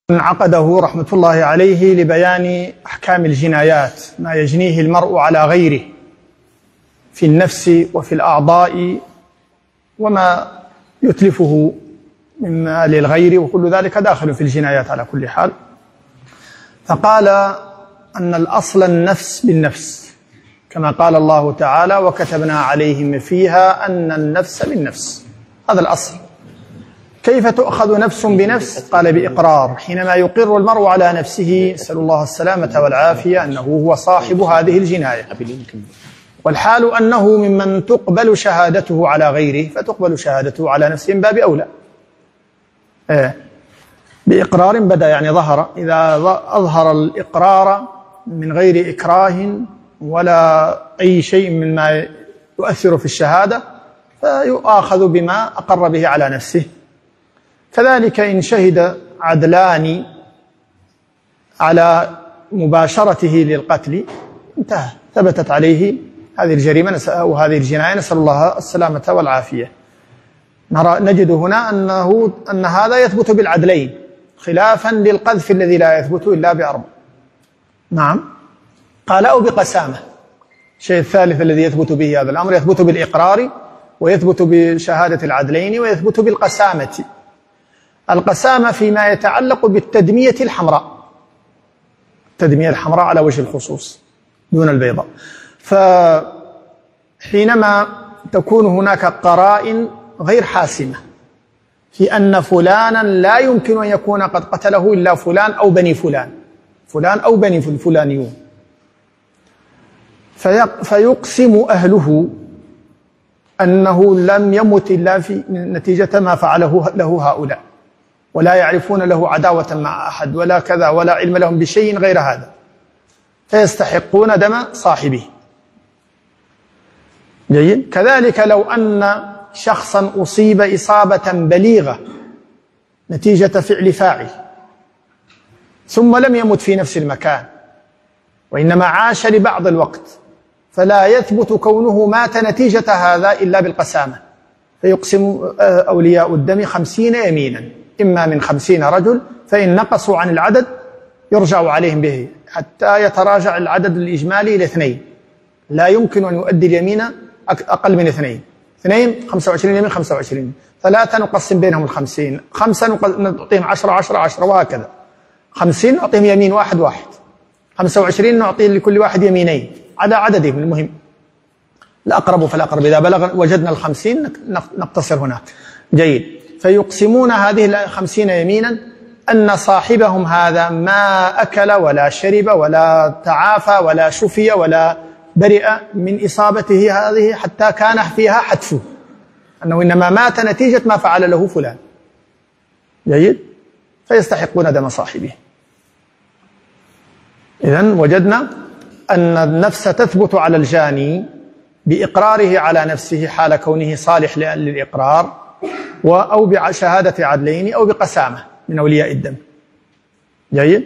عقده رحمة الله عليه لبيان أحكام الجنايات، ما يجنيه المرء على غيره في النفس وفي الأعضاء وما يتلفه من مال الغير، وكل ذلك داخل في الجنايات على كل حال. فقال أن الأصل النفس بالنفس، كما قال الله تعالى: وكتبنا عليهم فيها أن النفس بالنفس. هذا الأصل. كيف تؤخذ نفس بنفس؟ قال: بإقرار. حينما يقر المرء على نفسه، نسأل الله السلامة والعافية، أنه هو صاحب هذه الجناية، والحال أنه ممن تقبل شهادته على غيره، فتقبل شهادته على نفسه من باب أولى. بإقرار بدأ، يعني ظهر. إذا أظهر الإقرار من غير إكراه ولا أي شيء مما يؤثر في الشهادة، فيؤاخذ بما أقر به على نفسه. كذلك إن شهد عدلان على مباشرته للقتل، انتهى، ثبتت عليه هذه الجريمة أو هذه الجناية، نسأل الله السلامة والعافية. نجد هنا أن هذا يثبت بالعدلين، خلافا للقذف الذي لا يثبت إلا بأربع. نعم. قال: أو بقسامة. الشيء الثالث الذي يثبت به هذا الأمر، يثبت بالإقرار، ويثبت بشهادة العدلين، ويثبت بالقسامة. القسامة فيما يتعلق بالتدمية الحمراء، التدمية الحمراء على وجه الخصوص دون البيضاء. فحينما تكون هناك قرائن غير حاسمة في أن فلانا لا يمكن أن يكون قد قتله إلا فلان أو بني فلان، فلان أو بني الفلانيون، فيقسم أهله أنه لم يمت إلا في نتيجة ما فعله له هؤلاء، ولا يعرفون له عداوة مع أحد ولا كذا، ولا علم لهم بشيء غير هذا، فيستحقون دم صاحبه. جيد. كذلك لو أن شخصا أصيب إصابة بليغة نتيجة فعل فاعل، ثم لم يمت في نفس المكان، وإنما عاش لبعض الوقت، فلا يثبت كونه مات نتيجة هذا إلا بالقسامة. فيقسم أولياء الدم 50 يمينا، إما من 50 رجل، فإن نقصوا عن العدد يرجع عليهم به حتى يتراجع العدد الإجمالي إلى 2. لا يمكن أن يؤدي اليمين أقل من 2. 2 25 يمين 25، 3 نقسم بينهم 50، 5 نعطيهم 10 10 10، وهكذا. 50 نعطيهم يمين واحد واحد، 25 نعطي لكل واحد يمينين على عددهم. المهم الأقرب فالأقرب، إذا بلغ وجدنا 50 نقتصر هناك. جيد. فيقسمون هذه 50 يمينا أن صاحبهم هذا ما أكل ولا شرب ولا تعافى ولا شفي ولا برئ من إصابته هذه حتى كان فيها حتفه، أنه إنما مات نتيجة ما فعل له فلان. جيد. فيستحقون دم صاحبه. إذن وجدنا أن النفس تثبت على الجاني بإقراره على نفسه حال كونه صالح للإقرار، أو بشهادة عدلين، أو بقسامة من أولياء الدم. جيد.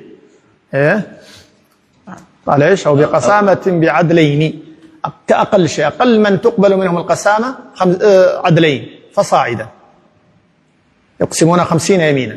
قال إيش؟ أو بقسامة بعدلين، كأقل شيء، أقل من تقبل منهم القسامة عدلين فصاعدا، يقسمون 50 يمينا.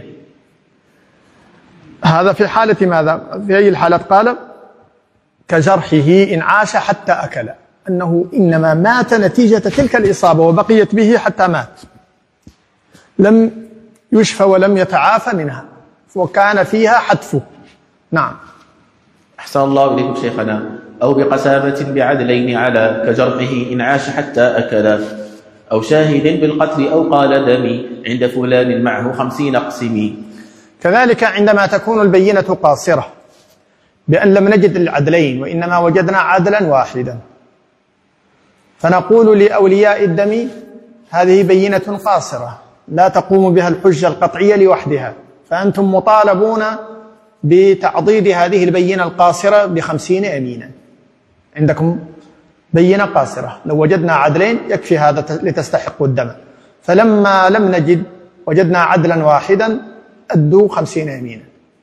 هذا في حالة ماذا؟ في أي الحالات؟ قال: كجرحه إن عاش حتى أكل، أنه إنما مات نتيجة تلك الإصابة وبقيت به حتى مات، لم يشفى ولم يتعافى منها، وكان فيها حتفه. نعم. أحسن الله إليكم شيخنا. أو بقسامة بعدلين على كجرحه إن عاش حتى أكل، أو شاهد بالقتل أو قال دمي عند فلان معه 50 اقسمي. كذلك عندما تكون البينة قاصرة، بأن لم نجد العدلين وإنما وجدنا عدلا واحدا، فنقول لأولياء الدم: هذه بينة قاصرة لا تقوم بها الحجة القطعية لوحدها، فأنتم مطالبون بتعضيد هذه البينة القاصرة ب50 يمينا. عندكم بينة قاصرة، لو وجدنا عدلين يكفي هذا لتستحقوا الدم، فلما لم نجد وجدنا عدلا واحدا أدوا 50 يمينا.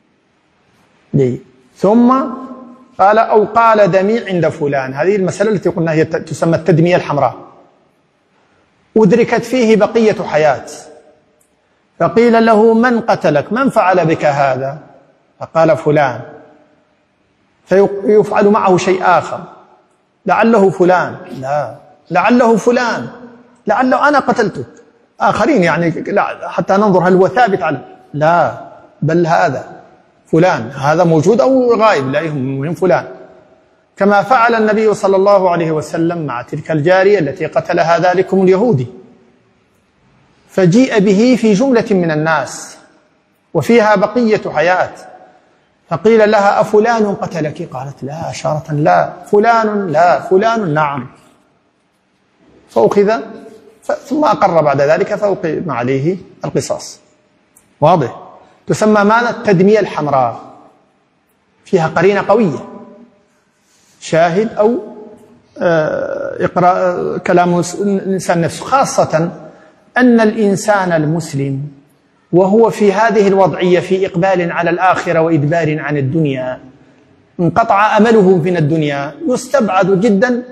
ثم قال: أو قال دمي عند فلان. هذه المسألة التي قلنا هي تسمى التدمية الحمراء، أدركت فيه بقية حياة، فقيل له: من قتلك؟ من فعل بك هذا؟ فقال فلان، فيفعل معه شيء آخر، لعله فلان، لا، لعله فلان، لعله أنا قتلتك، آخرين يعني لا، حتى ننظر هل هو ثابت على، لا، بل هذا فلان، هذا موجود أو غائب، لا يهم، مهم فلان. كما فعل النبي صلى الله عليه وسلم مع تلك الجارية التي قتلها ذلكم اليهودي، فجيء به في جملة من الناس وفيها بقية حياة، فقيل لها أفلان قتلك؟ قالت لا، أشارة لا. فلان؟ لا. فلان؟ نعم. فأخذ ثم أقر بعد ذلك فأقيم عليه القصاص. واضح؟ تسمى ماذا؟ التدمية الحمراء، فيها قرينة قوية، شاهد أو إقراء كلام الإنسان نفسه، خاصة أن الإنسان المسلم وهو في هذه الوضعية في إقبال على الآخرة وإدبار عن الدنيا، انقطع أمله من الدنيا، يستبعد جدا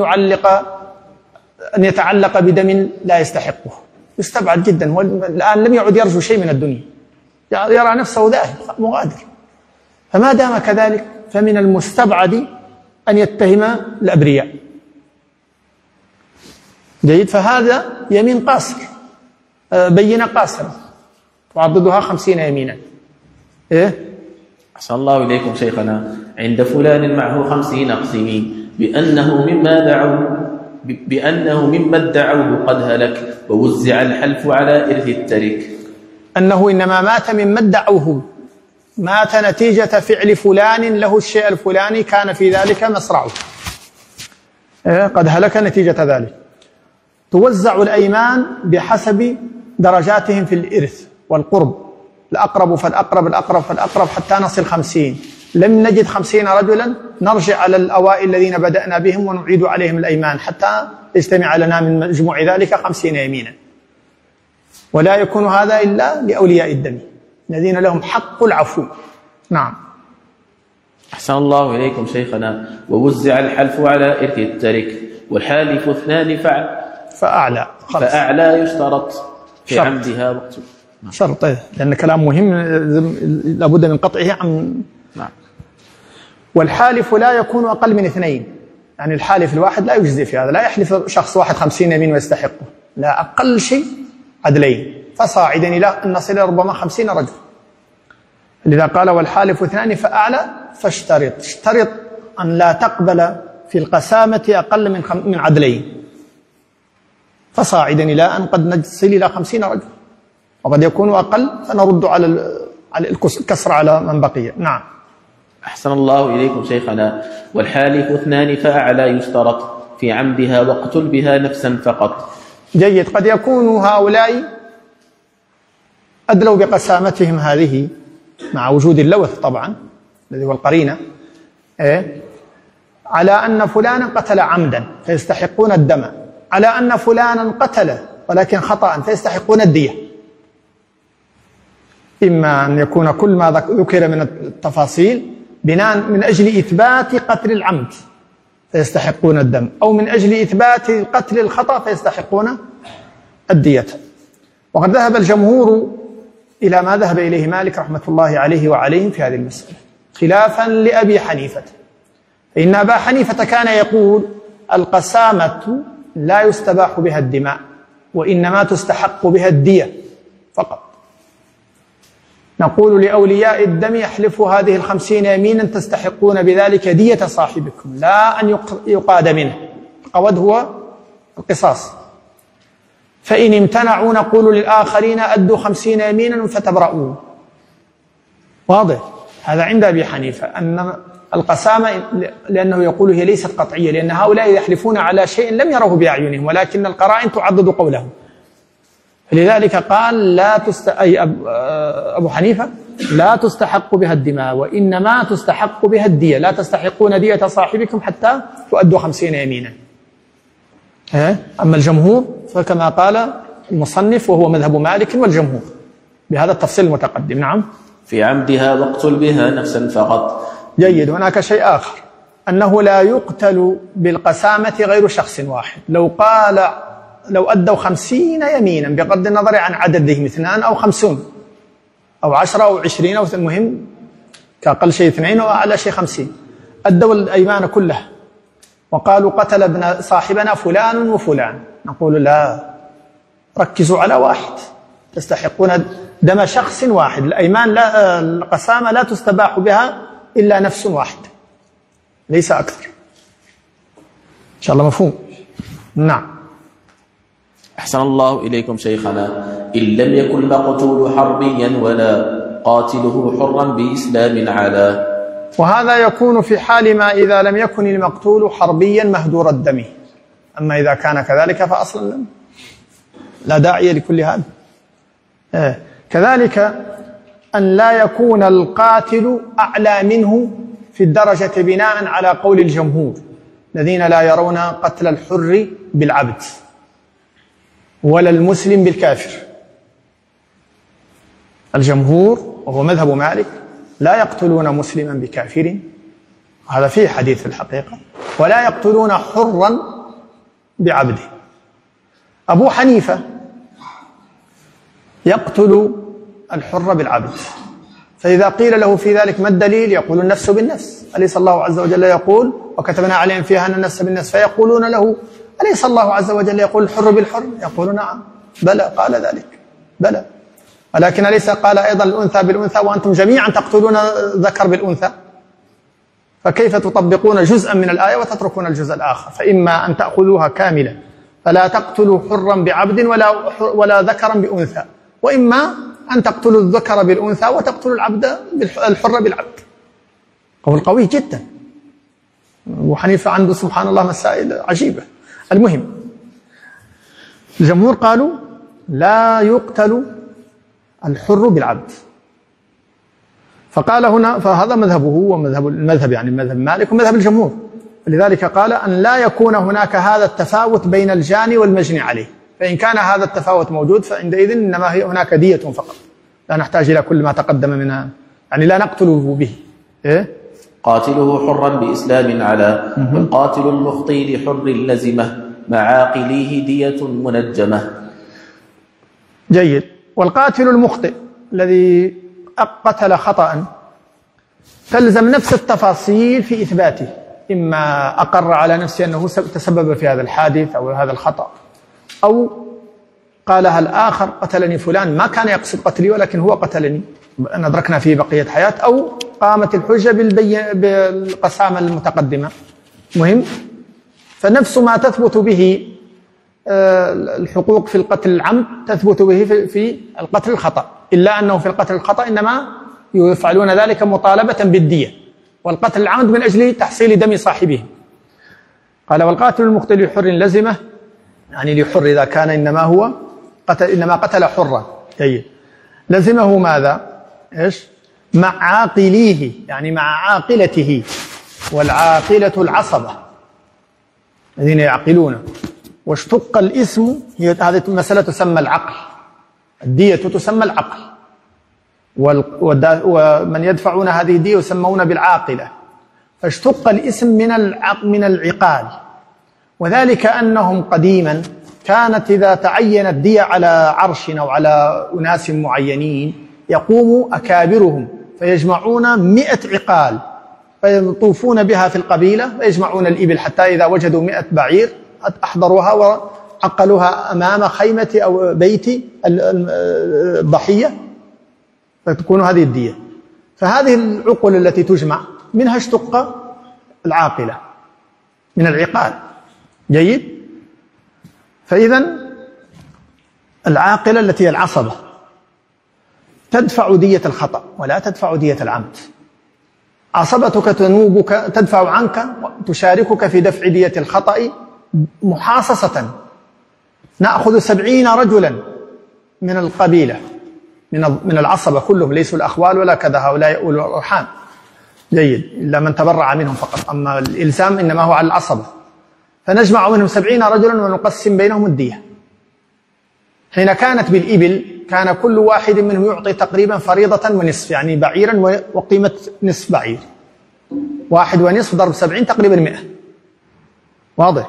أن يتعلق بدم لا يستحقه، يستبعد جدا. الآن لم يعد يرجو شيء من الدنيا، يرى نفسه ذاهب مغادر. فما دام كذلك فمن المستبعد أن يتهم الأبرياء. جيد. فهذا يمين قاصر، بينة قاصرة تعضدها 50 يمينا. إيه؟ أحسن الله إليكم شيخنا. عند فلان معه 50 أقسمي بأنه مما ادعوه قد هلك ووزع الحلف على إرث الترك. أنه إنما مات مما ادعوه، مات نتيجة فعل فلان له الشيء الفلاني، كان في ذلك مصرعه، قد هلك نتيجة ذلك. توزع الأيمان بحسب درجاتهم في الإرث والقرب، الأقرب فالأقرب، الأقرب فالأقرب، حتى نصل 50. لم نجد 50 رجلا، نرجع على الأوائل الذين بدأنا بهم ونعيد عليهم الأيمان حتى يجتمع لنا من مجموع ذلك 50 يمينا. ولا يكون هذا إلا لأولياء الدم الذين لهم حق العفو. نعم. أحسن الله إليكم شيخنا. ووزع الحلف على إرث الترك والحالف 2 فأعلى يشترط في عمدها وقت. شرط، لأن كلام مهم لابد من قطعه عن. نعم. والحالف لا يكون أقل من 2، يعني الحالف الواحد لا يجزي في هذا، لا يحلف شخص واحد 50 يمين ويستحقه، لا، أقل شيء عدلين فصاعدا إلى أن نصل ربما 50 رجل. لذا قال والحالف 2 فأعلى اشترط أن لا تقبل في القسامة أقل من عدلين فصاعدا إلى أن قد نصل إلى 50 رجل، وقد يكون أقل فنرد على الكسر على من بقي. نعم. أحسن الله إليكم شيخنا. والحالف 2 فأعلى يشترط في عمدها واقتل بها نفسا فقط. جيد. قد يكون هؤلاء أدلوا بقسامتهم هذه مع وجود اللوث طبعا الذي هو القرينة، على أن فلانا قتل عمدا فيستحقون الدم، على أن فلانا قتل ولكن خطأ فيستحقون الدية. إما أن يكون كل ما ذكر من التفاصيل بناء من أجل إثبات قتل العمد فيستحقون الدم، أو من أجل إثبات قتل الخطأ فيستحقون الدية. وقد ذهب الجمهور إلى ما ذهب إليه مالك رحمة الله عليه وعليهم في هذه المسألة، خلافا لأبي حنيفة، فإن أبا حنيفة كان يقول القسامة لا يستباح بها الدماء وإنما تستحق بها الدية فقط. نقول لأولياء الدم يحلفوا هذه 50 يمينا تستحقون بذلك دية صاحبكم، لا أن يقاد منه، قود هو القصاص. فإن امتنعوا نقول للآخرين أدوا 50 يمينا فتبرؤوا. واضح؟ هذا عند أبي حنيفة أن القسامة، لأنه يقول هي ليست قطعية، لأن هؤلاء يحلفون على شيء لم يروه بأعينهم ولكن القرائن تعضد قولهم. لذلك قال أبو حنيفة لا تستحق بها الدماء وإنما تستحق بها الدية، لا تستحقون دية صاحبكم حتى تؤدوا 50 يمينا. أما الجمهور فكما قال المصنف وهو مذهب مالك والجمهور بهذا التفصيل المتقدم. نعم. في عمدها واقتل بها نفسا فقط. جيد. هناك شيء آخر، أنه لا يقتل بالقسامة غير شخص واحد. لو أدوا 50 يمينا بغض النظر عن عددهم 2 أو 50 أو 10 أو 20 أو المهم كأقل شيء 2 وأعلى شيء 50. أدوا الأيمان كلها وقالوا قتل ابن صاحبنا فلان وفلان، نقول لا، ركزوا على واحد، تستحقون دم شخص واحد. الأيمان لا، القسامة لا تستباح بها إلا نفس واحد، ليس أكثر. إن شاء الله مفهوم؟ نعم. أحسن الله إليكم شيخنا. إن لم يكن المقتول حربيا ولا قاتله حرا بإسلام على. وهذا يكون في حال ما إذا لم يكن المقتول حربيا مهدور الدم، أما إذا كان كذلك فأصلا لا داعي لكل هذا. كذلك أن لا يكون القاتل أعلى منه في الدرجة بناء على قول الجمهور الذين لا يرون قتل الحر بالعبد ولا المسلم بالكافر. الجمهور وهو مذهب مالك لا يقتلون مسلما بكافر، هذا فيه حديث في الحقيقة، ولا يقتلون حرا بعبده. أبو حنيفة يقتل الحر بالعبد، فإذا قيل له في ذلك ما الدليل؟ يقول النفس بالنفس، أليس الله عز وجل يقول وكتبنا عليهم فيها أن النفس بالنفس؟ فيقولون له أليس الله عز وجل يقول الحر بالحر؟ يقول نعم بلى قال ذلك بلى، ولكن أليس قال أيضا الأنثى بالأنثى وأنتم جميعا تقتلون ذكر بالأنثى؟ فكيف تطبقون جزءا من الآية وتتركون الجزء الآخر؟ فإما أن تأخذوها كاملة فلا تقتلوا حرا بعبد ولا ذكرا بأنثى، وإما أن تقتلوا الذكر بالأنثى وتقتلوا الحر بالعبد. قول قوي جدا. أبو حنيفة عنده سبحان الله مسائل عجيبة. المهم الجمهور قالوا لا يقتل الحر بالعبد، فقال هنا فهذا مذهبه ومذهب يعني مذهب مالك ومذهب الجمهور، لذلك قال أن لا يكون هناك هذا التفاوت بين الجاني والمجني عليه، فإن كان هذا التفاوت موجود فعندئذ إنما هي هناك دية فقط، لا نحتاج إلى كل ما تقدم منها، يعني لا نقتله به. قاتله حرا بإسلام على، والقاتل المخطي لحر لزمه مع عاقليه دية منجمة. جيد. والقاتل المخطئ الذي قتل خطأ تلزم نفس التفاصيل في إثباته، إما أقر على نفسه أنه تسبب في هذا الحادث أو هذا الخطأ، أو قالها الآخر قتلني فلان ما كان يقصد قتلي ولكن هو قتلني أدركنا فيه بقية حياة، أو قامت الحجة بالقسامة المتقدمة. مهم. فنفس ما تثبت به الحقوق في القتل العمد تثبت به في القتل الخطأ، إلا أنه في القتل الخطأ إنما يفعلون ذلك مطالبة بالدية، والقتل العمد من أجل تحصيل دم صاحبه. قال والقاتل المقتل لحر لزمه، يعني لحر إذا كان إنما قتل حرا. جيد. لزمه ماذا؟ مع عاقليه، يعني مع عاقلته، والعاقلة العصبة الذين يعقلون. واشتق الاسم، هذه المسألة تسمى العقل، الدية تسمى العقل، ومن يدفعون هذه الدية يسمون بالعاقلة. فاشتق الاسم من العقال، وذلك أنهم قديما كانت إذا تعينت دية على عرش أو على أناس معينين يقوم أكابرهم فيجمعون 100 عقال فيطوفون بها في القبيلة ويجمعون الإبل، حتى إذا وجدوا 100 بعير أحضروها وعقلوها أمام خيمة أو بيت الضحية فتكون هذه الدية. فهذه العقل التي تجمع منها اشتق العاقلة من العقال. جيد. فإذا العاقلة التي هي العصبة تدفع دية الخطأ ولا تدفع دية العمد. عصبتك تنوبك تدفع عنك تشاركك في دفع دية الخطأ محاصصة. نأخذ 70 رجلا من القبيلة من العصبة كلهم، ليسوا الأخوال ولا كذا، هؤلاء أولو الأرحام. جيد. إلا من تبرع منهم فقط، أما الإلزام إنما هو على العصبة. فنجمع منهم 70 رجلا ونقسم بينهم الدية. حين كانت بالإبل كان كل واحد منهم يعطي تقريبا فريضة ونصف، يعني بعيرا وقيمة نصف بعير، 1 ونصف ضرب 70 تقريبا 100. واضح؟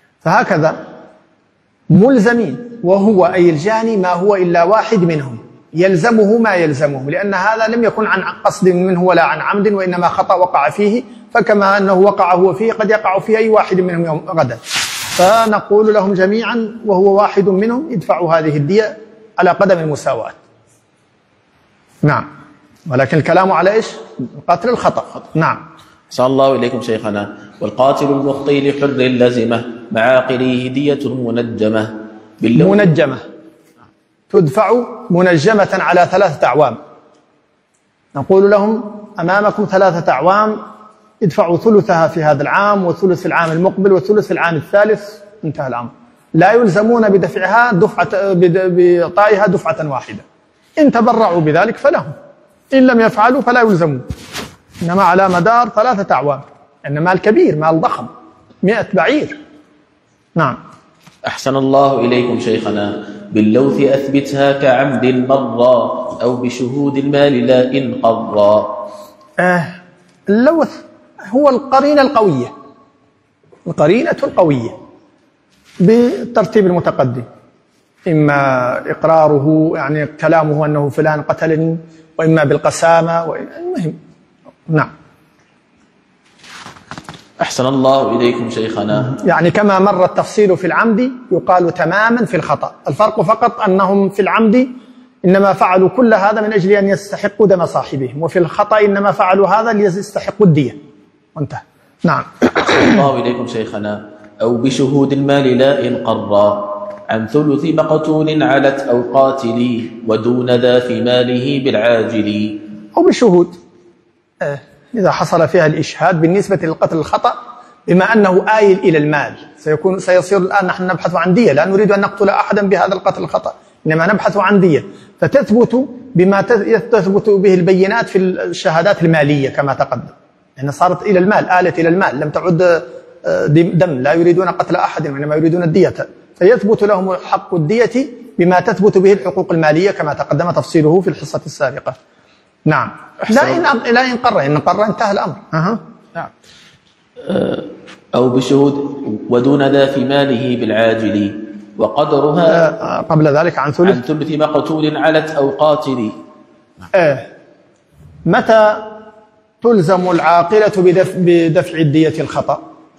فهكذا ملزمين، وهو أي الجاني ما هو إلا واحد منهم، يلزمه ما يلزمه، لأن هذا لم يكن عن قصد منه ولا عن عمد، وإنما خطأ وقع فيه، فكما أنه وقع هو فيه قد يقع في أي واحد منهم يوم غدا. فنقول لهم جميعا وهو واحد منهم ادفعوا هذه الدية على قدم المساواة. نعم، ولكن الكلام على إيش؟ قتل الخطأ. نعم. أحسن الله إليكم شيخنا. والقاتل المخطي لحر لزمه مع عاقله دية منجمة منجمة تدفع منجمة على 3 أعوام. نقول لهم أمامكم 3 أعوام، ادفعوا ثلثها في هذا العام وثلث العام المقبل وثلث العام الثالث، انتهى الأمر. لا يلزمون بدفعها بإعطائها دفعة واحدة. إن تبرعوا بذلك فلهم، إن لم يفعلوا فلا يلزمون، إنما على مدار 3 أعوام، إن مال كبير، مال ضخم، 100 بعير. نعم. أحسن الله إليكم شيخنا. باللوث أثبتها كعمد مرة أو بشهود المال لا إن قضى. اللوث هو القرينة القوية، القرينة القوية بالترتيب المتقدم، إما إقراره يعني كلامه أنه فلان قتلني، وإما بالقسامة، المهم. نعم. أحسن الله إليكم شيخنا. يعني كما مر التفصيل في العمد يقال تماما في الخطأ، الفرق فقط أنهم في العمد إنما فعلوا كل هذا من أجل أن يستحقوا دم صاحبهم، وفي الخطأ إنما فعلوا هذا ليستحقوا الدية، وانتهى. نعم. أحسن الله إليكم شيخنا. أو بشهود المال لا إن قرى عن ثلث مقتول علت أو قاتل ودون ذا في ماله بالعاجل. أو بالشهود إذا حصل فيها الإشهاد بالنسبة للقتل الخطأ، بما أنه آيل إلى المال، سيصير الآن نحن نبحث عن دية، لا نريد أن نقتل أحدا بهذا القتل الخطأ، إنما نبحث عن دية، فتثبت بما تثبت به البينات في الشهادات المالية كما تقدم، لأن صارت إلى المال، آلت إلى المال، لم تعد دم، لا يريدون قتل أحد وإنما يريدون الدية، فيثبت لهم حق الدية بما تثبت به الحقوق المالية كما تقدم تفصيله في الحصة السابقة. نعم. لا إن قر، إن قر انتهى الأمر. نعم. أو بشهود ودون ذا في ماله بالعاجل وقدرها قبل ذلك عن ثلث مقتول علت أو قاتل. متى تلزم العاقلة بدفع الدية الخطأ؟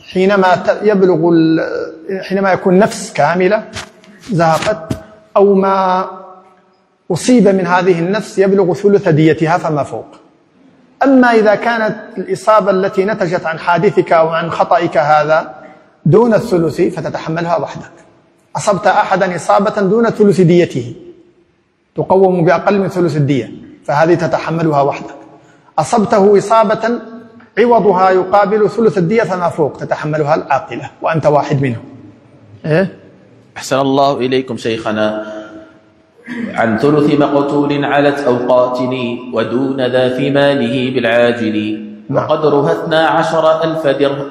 حينما يكون نفس كاملة زهقت، أو ما أصيب من هذه النفس يبلغ ثلث ديتها فما فوق. أما إذا كانت الإصابة التي نتجت عن حادثك أو عن خطأك هذا دون الثلث فتتحملها وحدك. أصبت أحدا إصابة دون ثلث ديته تقوم بأقل من ثلث الدية، فهذه تتحملها وحدك. أصبته إصابة عوضها يقابل ثلث الدية فما فوق، تتحملها العاقلة وأنت واحد منهم. أحسن الله إليكم شيخنا. عن ثلث مقتول علت أو قاتل ودون ذا في ماله بالعاجل وقدرها 12,000 درهم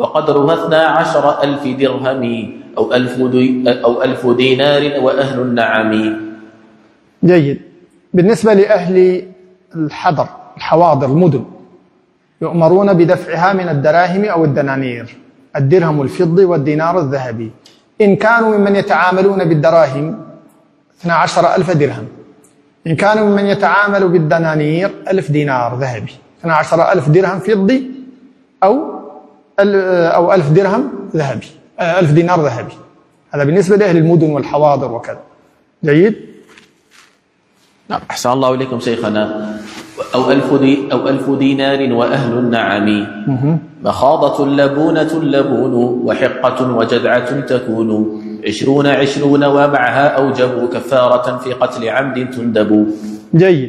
أو 1000 دينار وأهل النعم. جيد. بالنسبة لأهل الحواضر المدن يؤمرون بدفعها من الدراهم أو الدنانير، الدرهم الفضي والدينار الذهبي. إن كانوا ممن يتعاملون بالدراهم 12,000 درهم، إن كانوا ممن يتعامل بالدنانير 1000 دينار ذهبي، 12,000 درهم فضي أو 1000 درهم ذهبي، 1000 دينار ذهبي. هذا بالنسبة لأهل المدن والحواضر وكذا. جيد. نعم. أحسن الله إليكم شيخنا. أو 1000 دينار وأهل النعم مخاضة لبون وحقة وجذعة تكون 20 ومعها أوجبوا كفارة في قتل عمد تندب. جيد.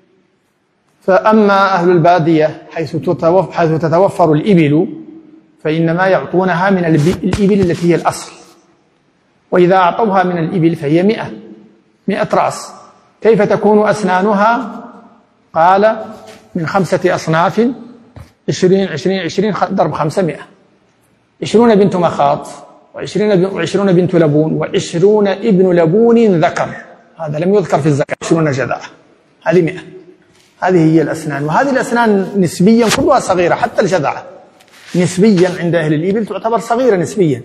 فأما أهل البادية حيث تتوفر الإبل فإنما يعطونها من الإبل التي هي الأصل، وإذا أعطوها من الإبل فهي 100 رأس. كيف تكون أسنانها؟ قال من 5 أصناف، 20 ضرب 500، 20 بنت مخاض، و20 بنت لبون، و20 ابن لبون ذكر، هذا لم يذكر في الزكاة. 20 جذعة، هذه 100. هذه هي الأسنان، وهذه الأسنان نسبيا كلها صغيرة، حتى الجذعة نسبيا عند أهل الإبل تعتبر صغيرة نسبيا،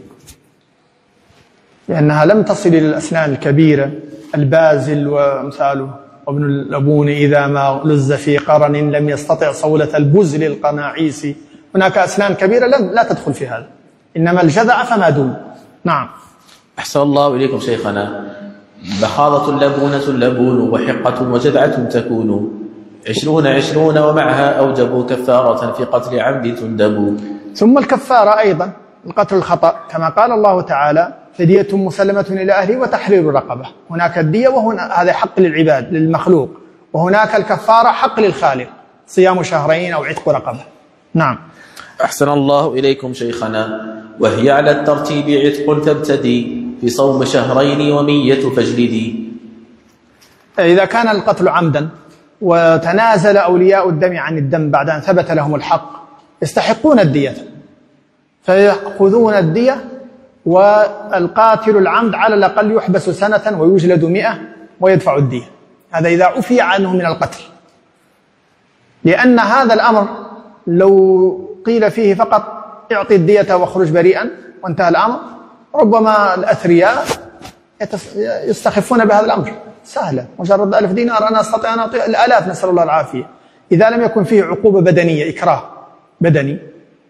لأنها لم تصل إلى الأسنان الكبيرة البازل وأمثاله وابن اللبون إذا ما لز في قرن لم يستطع صولة البزل القناعيس. هناك أسنان كبيرة لا تدخل في هذا، إنما الجذع فما دون. نعم. أحسن الله إليكم شيخنا. بخاضة لبونة لبون وحقة وجذعة تكون 20 ومعها أوجبوا كفارة في قتل عمد تندب. ثم الكفارة أيضا القتل الخطأ كما قال الله تعالى فدية مسلمة إلى أهله وتحرير رقبة. هناك الدية وهنا هذا حق للعباد للمخلوق، وهناك الكفارة حق للخالق صيام شهرين أو عتق رقبة. نعم. أحسن الله إليكم شيخنا. وهي على الترتيب عتق تبتدي في صوم شهرين ومية فاجلدي. إذا كان القتل عمدا وتنازل أولياء الدم عن الدم بعد أن ثبت لهم الحق يستحقون الدية، فيأخذون الدية، والقاتل العمد على الأقل يحبس سنة ويجلد 100 ويدفع الدية. هذا إذا عفي عنه من القتل، لأن هذا الأمر لو قيل فيه فقط اعطي الدية واخرج بريئا وانتهى الأمر، ربما الأثرياء يستخفون بهذا الأمر. سهلة، مجرد 1000 دينار أنا أستطيع أن أعطي الآلاف، نسأل الله العافية. إذا لم يكن فيه عقوبة بدنية إكراه بدني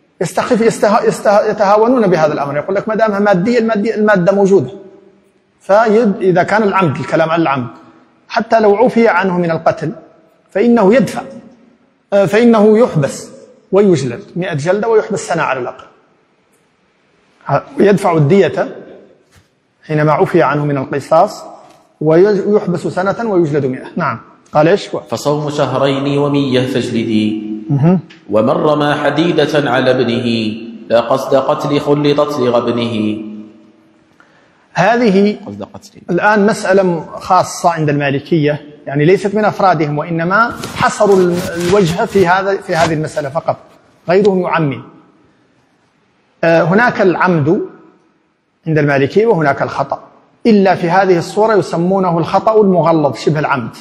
يتهاونون بهذا الأمر، يقول لك ما دامها مادية المادة موجودة. فإذا كان العمد، الكلام عن العمد، حتى لو عفي عنه من القتل فإنه يدفع، فإنه يحبس ويجلد 100 جلدة ويحبس سنة على الأقل. يدفع الدية حينما عفي عنه من القصاص ويحبس سنة ويجلد 100. نعم. قال إيش؟ فصوم شهرين ومية فاجلدي. ومن رمى حديدة على ابنه لا قصد قتل خلطت لغبنه. هذه الآن مسألة خاصة عند المالكية، يعني ليست من أفرادهم، وإنما حصروا الوجه في هذه المسألة فقط، غيرهم يعمم. هناك العمد عند المالكية وهناك الخطأ، إلا في هذه الصورة يسمونه الخطأ المغلظ شبه العمد.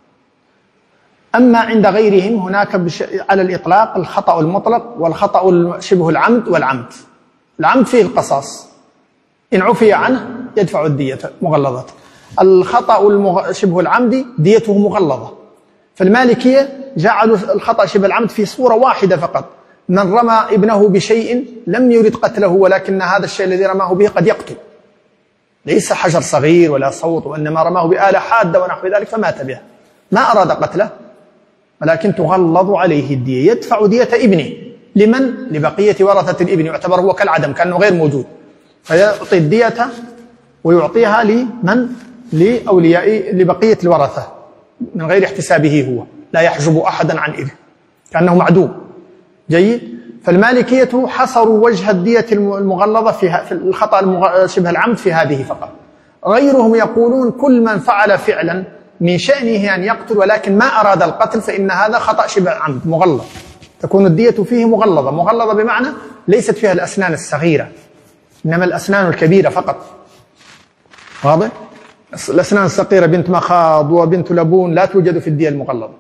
أما عند غيرهم هناك على الإطلاق الخطأ المطلق والخطأ شبه العمد والعمد. العمد فيه القصاص، إن عفي عنه يدفع الدية مغلظة. الخطأ شبه العمد ديته مغلظة. فالمالكية جعلوا الخطأ شبه العمد في صورة واحدة فقط: من رمى ابنه بشيء لم يرد قتله، ولكن هذا الشيء الذي رماه به قد يقتل، ليس حجر صغير ولا صوت، وإنما رماه بآلة حادة ونحو ذلك فمات بها، ما أراد قتله، ولكن تغلظ عليه الدية، يدفع دية ابنه. لمن؟ لبقية ورثة الابن، يعتبر هو كالعدم كأنه غير موجود، فيعطي الدية ويعطيها لمن؟ لأولياء لبقية الورثة من غير احتسابه، هو لا يحجب أحدا عن إذن كأنه معدوم. جيد. فالمالكية حصروا وجه الدية المغلظة في الخطأ شبه العمد في هذه فقط. غيرهم يقولون كل من فعل فعلا من شأنه أن يقتل ولكن ما أراد القتل فإن هذا خطأ شبه عمد مغلظ، تكون الدية فيه مغلظة. مغلظة بمعنى ليست فيها الأسنان الصغيرة، إنما الأسنان الكبيرة فقط. واضح؟ الأسنان الصغيرة بنت مخاض وبنت لبون لا توجد في الدية المغلظة.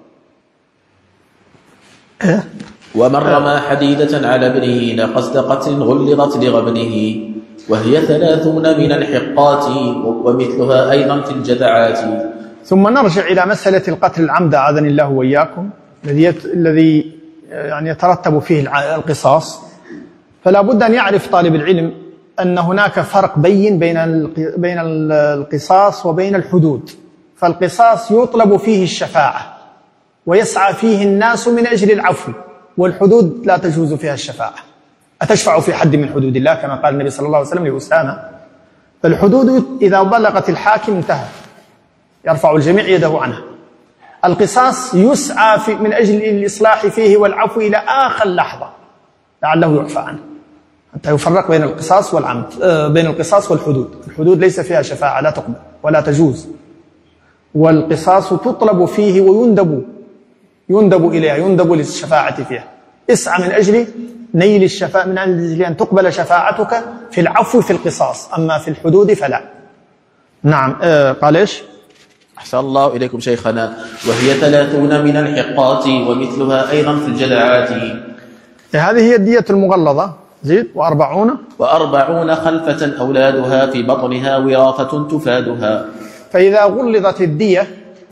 ومن رمى حديدة على ابنه لا قصد قتل غلظت لغبنه، وهي 30 من الحقات ومثلها أيضا في الجذعات. ثم نرجع إلى مسألة القتل العمد أعاذني الله وإياكم، الذي يعني يترتب فيه القصاص. فلا بد أن يعرف طالب العلم أن هناك فرق بين القصاص وبين الحدود. فالقصاص يطلب فيه الشفاعة ويسعى فيه الناس من أجل العفو، والحدود لا تجوز فيها الشفاعة. أتشفع في حد من حدود الله كما قال النبي صلى الله عليه وسلم لأسامة. فالحدود إذا بلغت الحاكم انتهى، يرفع الجميع يده عنها. القصاص يسعى من أجل الإصلاح فيه والعفو إلى آخر لحظة لعله يعفى عنه، حتى يفرق بين القصاص والعمد، بين القصاص والحدود. الحدود ليس فيها شفاعة، لا تقبل ولا تجوز، والقصاص تطلب فيه يندب إليها، يندب للشفاعة فيها. اسعى من أجل نيل الشفاعة، من أجل أن تقبل شفاعتك في العفو في القصاص، أما في الحدود فلا. نعم. قال إيش؟ أحسن الله إليكم شيخنا. وهي 30 من الحقات ومثلها أيضا في الجذعات. هذه هي الدية المغلظة. زيد. و40 خلفة أولادها في بطنها وراثة تفادها. فإذا غلظت الدية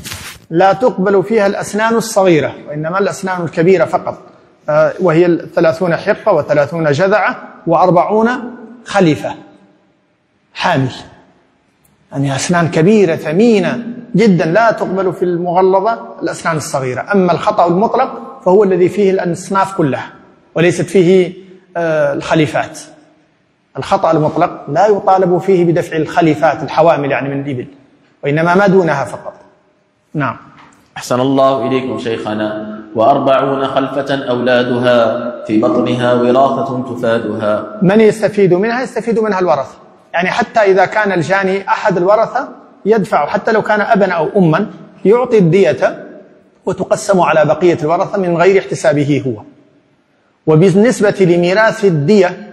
لا تقبل فيها الأسنان الصغيرة، وإنما الأسنان الكبيرة فقط، وهي 30 حقة و30 جذعة و40 خلفة حامل، يعني أسنان كبيرة ثمينة جدا لا تقبل في المغلظة الأسنان الصغيرة. أما الخطأ المطلق فهو الذي فيه الأصناف كلها وليست فيه الخليفات. الخطأ المطلق لا يطالب فيه بدفع الخليفات الحوامل يعني من الإبل، وإنما ما دونها فقط. نعم. أحسن الله إليكم شيخنا. 40 خلفة أولادها في بطنها وراثة تفادها. من يستفيد منها؟ يستفيد منها الورثة، يعني حتى إذا كان الجاني أحد الورثة يدفع، حتى لو كان أبا أو أما، يعطي الدية وتقسم على بقية الورثة من غير احتسابه هو. وبالنسبة لميراث الدية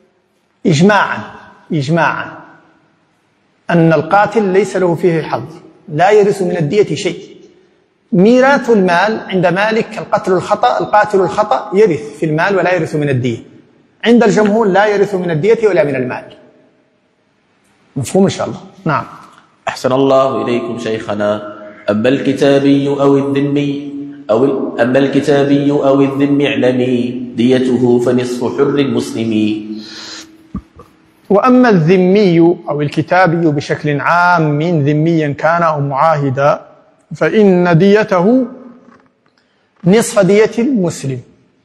إجماعا أن القاتل ليس له فيه حظ، لا يرث من الدية شيء. ميراث المال عند مالك القاتل الخطأ يرث في المال ولا يرث من الدية. عند الجمهور لا يرث من الدية ولا من المال. مفهوم إن شاء الله؟ نعم. أحسن الله إليكم شيخنا. أما الكتابي أو الذمي اعلمي ديته فنصف حر مسلمي. وأما الذمي أو الكتابي بشكل عام ذميا كان أو معاهدا فإن ديته نصف دية المسلم،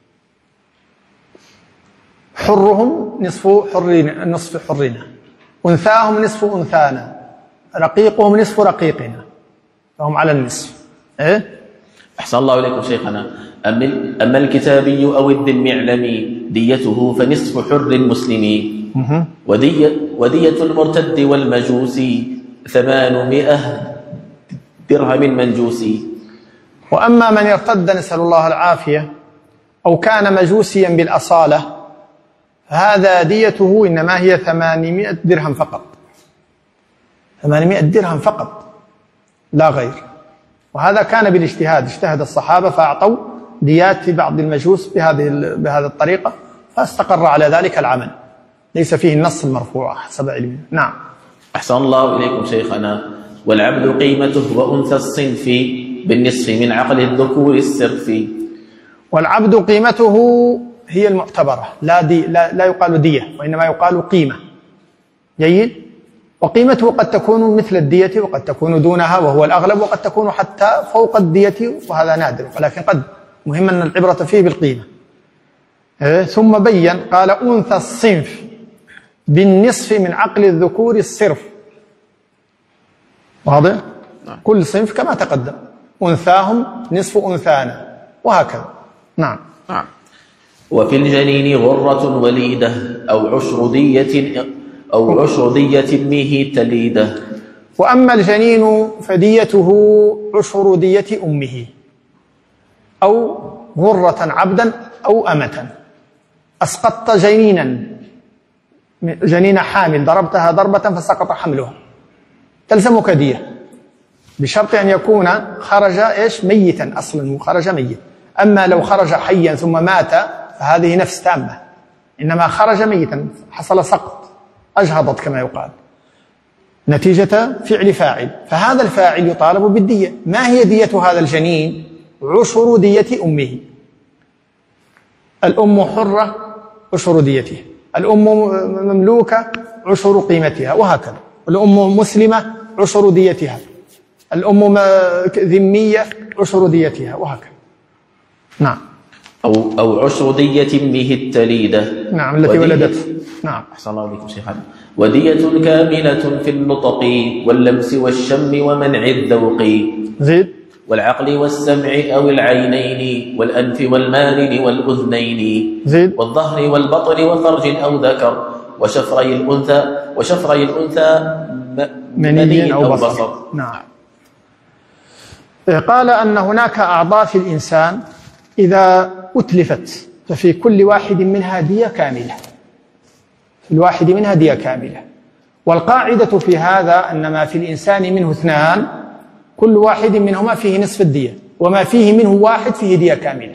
حرهم نصف حرنا، أنثاهم نصف أنثانا، رقيقهم نصف رقيقنا، فهم على النصف. أحسن الله إليكم شيخنا. أما الكتابي أو الذمي اعلمي ديته فنصف حر مسلمي. ودية المرتد والمجوسي 800 درهم منجوسي. وأما من ارتد نسأل الله العافية أو كان مجوسيا بالأصالة هذا ديته إنما هي 800 درهم فقط، 800 درهم فقط لا غير. وهذا كان بالاجتهاد، اجتهد الصحابة فأعطوا ديات بعض المجوس بهذه الطريقة، فاستقر على ذلك العمل، ليس فيه النص المرفوع حسب علمنا. نعم. أحسن الله إليكم شيخنا. والعبد قيمته وأنثى الصنف بالنصف من عقل الذكور الصرف. والعبد قيمته هي المعتبرة، لا يقال دية وإنما يقال قيمة. جيد. وقيمته قد تكون مثل الدية وقد تكون دونها وهو الأغلب، وقد تكون حتى فوق الدية وهذا نادر، ولكن قد مهم أن العبرة فيه بالقيمة. ثم بين قال أنثى الصنف بالنصف من عقل الذكور الصرف. واضح؟ كل صنف كما تقدم، أنثاهم نصف أنثانا وهكذا. نعم. وفي الجنين غرة وليدة أو عشر دية مه تليدة. وأما الجنين فديته عشر دية أمه، أو غرة عبدا أو أمة. أسقطت جنين حامل، ضربتها ضربة فسقط حملها، تلزمك دية بشرط أن يكون خرج ميتا أصلا، وخرج ميت. أما لو خرج حيا ثم مات فهذه نفس تامة، إنما خرج ميتا حصل سقط، أجهضت كما يقال، نتيجة فعل فاعل، فهذا الفاعل يطالب بالدية. ما هي دية هذا الجنين؟ عشر دية أمه. الأم حرة عشر ديتها، الأم مملوكة عشر قيمتها، وهكذا. الأم مسلمة عشر ديتها، الأم ذمية عشر ديتها، وهكذا. نعم. أو عشر دية مه التليدة. نعم، التي ولدته. نعم. أحسن الله بكم شيخنا. ودية كاملة في النطق واللمس والشم ومنع الذوق. زيد. والعقل والسمع أو العينين والأنف والمارن والأذنين. زيد. والظهر والبطن وفرج أو ذكر وشفري الأنثى مني أو بصر. نعم. قال أن هناك أعضاء في الإنسان إذا أتلفت ففي كل واحد منها دية كاملة، في الواحد منها دية كاملة. والقاعدة في هذا أن ما في الإنسان منه 2 كل واحد منهما فيه نصف الدية، وما فيه منه 1 فيه دية كاملة.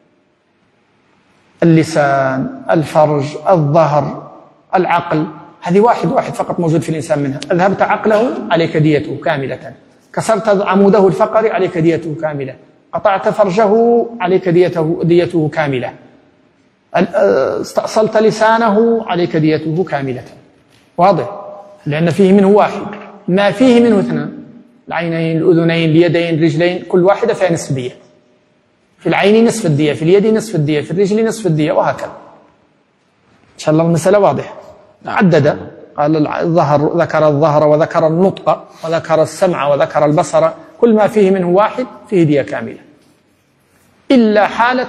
اللسان، الفرج، الظهر، العقل، هذه واحد فقط موجود في الإنسان منها. أذهبت عقله عليك ديته كاملة، كسرت عموده الفقري عليك ديته كاملة، قطعت فرجه عليك ديته كاملة، استأصلت لسانه عليك ديته كاملة. واضح؟ لأن فيه منه واحد، ما فيه منه اثنان، العينين، الأذنين، اليدين، الرجلين، كل واحدة فيها نصف الدية. في العين نصف الدية، في اليد نصف الدية، في الرجل نصف الدية، وهكذا. إن شاء الله المسألة واضحة. عدد، قال الظهر، ذكر الظهر وذكر النطق وذكر السمع وذكر البصر، كل ما فيه منه واحد فيه دية كاملة، إلا حالة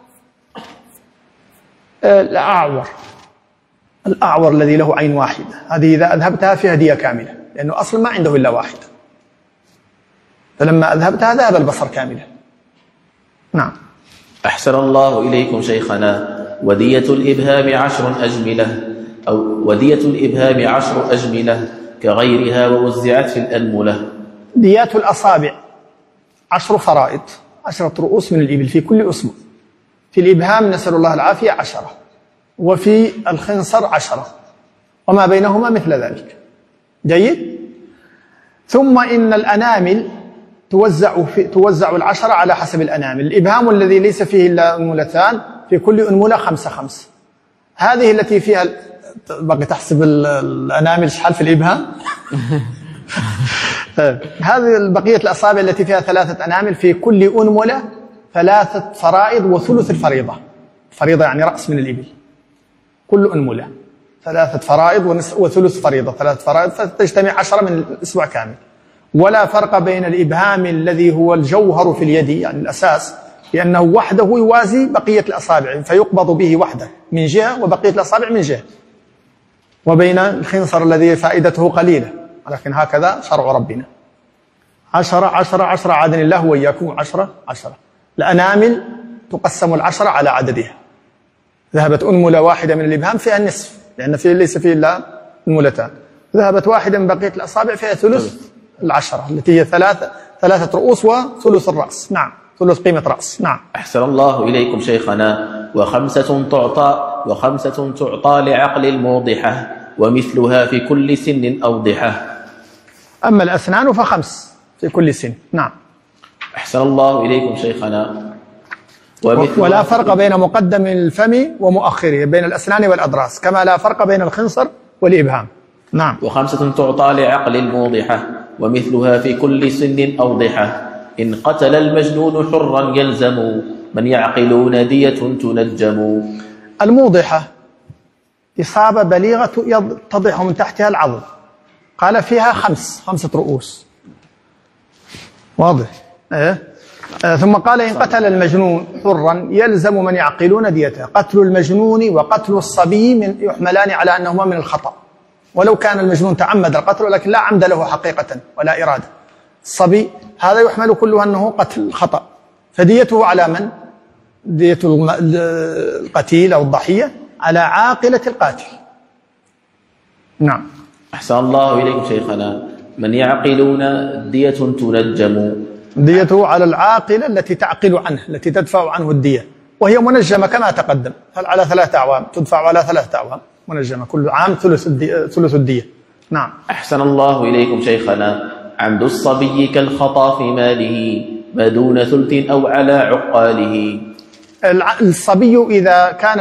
الأعور الذي له عين واحدة، هذه إذا أذهبتها فيها دية كاملة، لأنه أصلا ما عنده إلا واحدة، فلما أذهبتها ذهب البصر كاملا. نعم. أحسن الله إليكم شيخنا. ودية الإبهام 10 أجملة، أو ودية الإبهام 10 أجملة كغيرها ووزعت في الأنملة. ديات الأصابع 10 فرائض، 10 رؤوس من الإبل في كل أصبع. في الإبهام نسأل الله العافية 10، وفي الخنصر 10، وما بينهما مثل ذلك. جيد. ثم إن الأنامل توزع 10 على حسب الأنامل. الإبهام الذي ليس فيه إلا أنملتان، في كل أنملة 5 5. هذه التي فيها، بقي تحسب الأنامل شحال في الإبهام. هذه بقية الأصابع التي فيها 3 أنامل، في كل أنملة 3 فرائض وثلث الفريضة. فريضة يعني رأس من الإبل، كل أنملة 3 فرائض وثلث فريضة، 3 فرائض، فتجتمع 10 من الأسبوع كامل. ولا فرق بين الإبهام الذي هو الجوهر في اليد، يعني الأساس، لأنه وحده يوازي بقية الأصابع، فيقبض به وحده من جهة وبقية الأصابع من جهة، وبين الخنصر الذي فائدته قليلة، ولكن هكذا شرع ربنا. 10 10 10 عادني الله وإياكم 10 10. الأنامل تقسم 10 على عددها. ذهبت أنملة واحدة من الإبهام فيها النصف، لأن فيه ليس فيه إلا أنملتان. ذهبت واحدة من بقية الأصابع فيها ثلث 10 التي هي 3 رؤوس وثلث الرأس. نعم، ثلث قيمة رأس. نعم. أحسن الله إليكم شيخنا. وخمسة تعطى لعقل الموضحة، ومثلها في كل سن أوضحة. أما الأسنان ف5 في كل سن. نعم. أحسن الله إليكم شيخنا. ولا فرق بين مقدم الفم ومؤخره، بين الأسنان والأضراس، كما لا فرق بين الخنصر والإبهام. نعم. وخمسة تعطى لعقل الموضحة، ومثلها في كل سن أوضحة. إن قتل المجنون حرا يلزم، من يعقلون دية تنجم. الموضحة إصابة بليغة يتضح من تحتها العظم، قال فيها 5 رؤوس. واضح؟ ثم قال إن قتل المجنون حرا يلزم من يعقلون ديته. قتل المجنون وقتل الصبي يحملان على أنهما من الخطأ، ولو كان المجنون تعمد القتل، ولكن لا عمد له حقيقة ولا إرادة. الصبي هذا يحمل كله أنه قتل خطأ، فديته على من؟ دية القتيل أو الضحية على عاقلة القاتل. نعم. أحسن الله إليكم شيخنا. من يعقلون دية تنجم. ديته على العاقلة التي تعقل عنه، التي تدفع عنه الدية، وهي منجمة كما تقدم، على 3 أعوام، تدفع على 3 أعوام منجمة، كل عام ثلث الدية. نعم. أحسن الله إليكم شيخنا. عمد الصبي كالخطا في ماله، ما دون ثلث أو على عقاله. الصبي إذا كان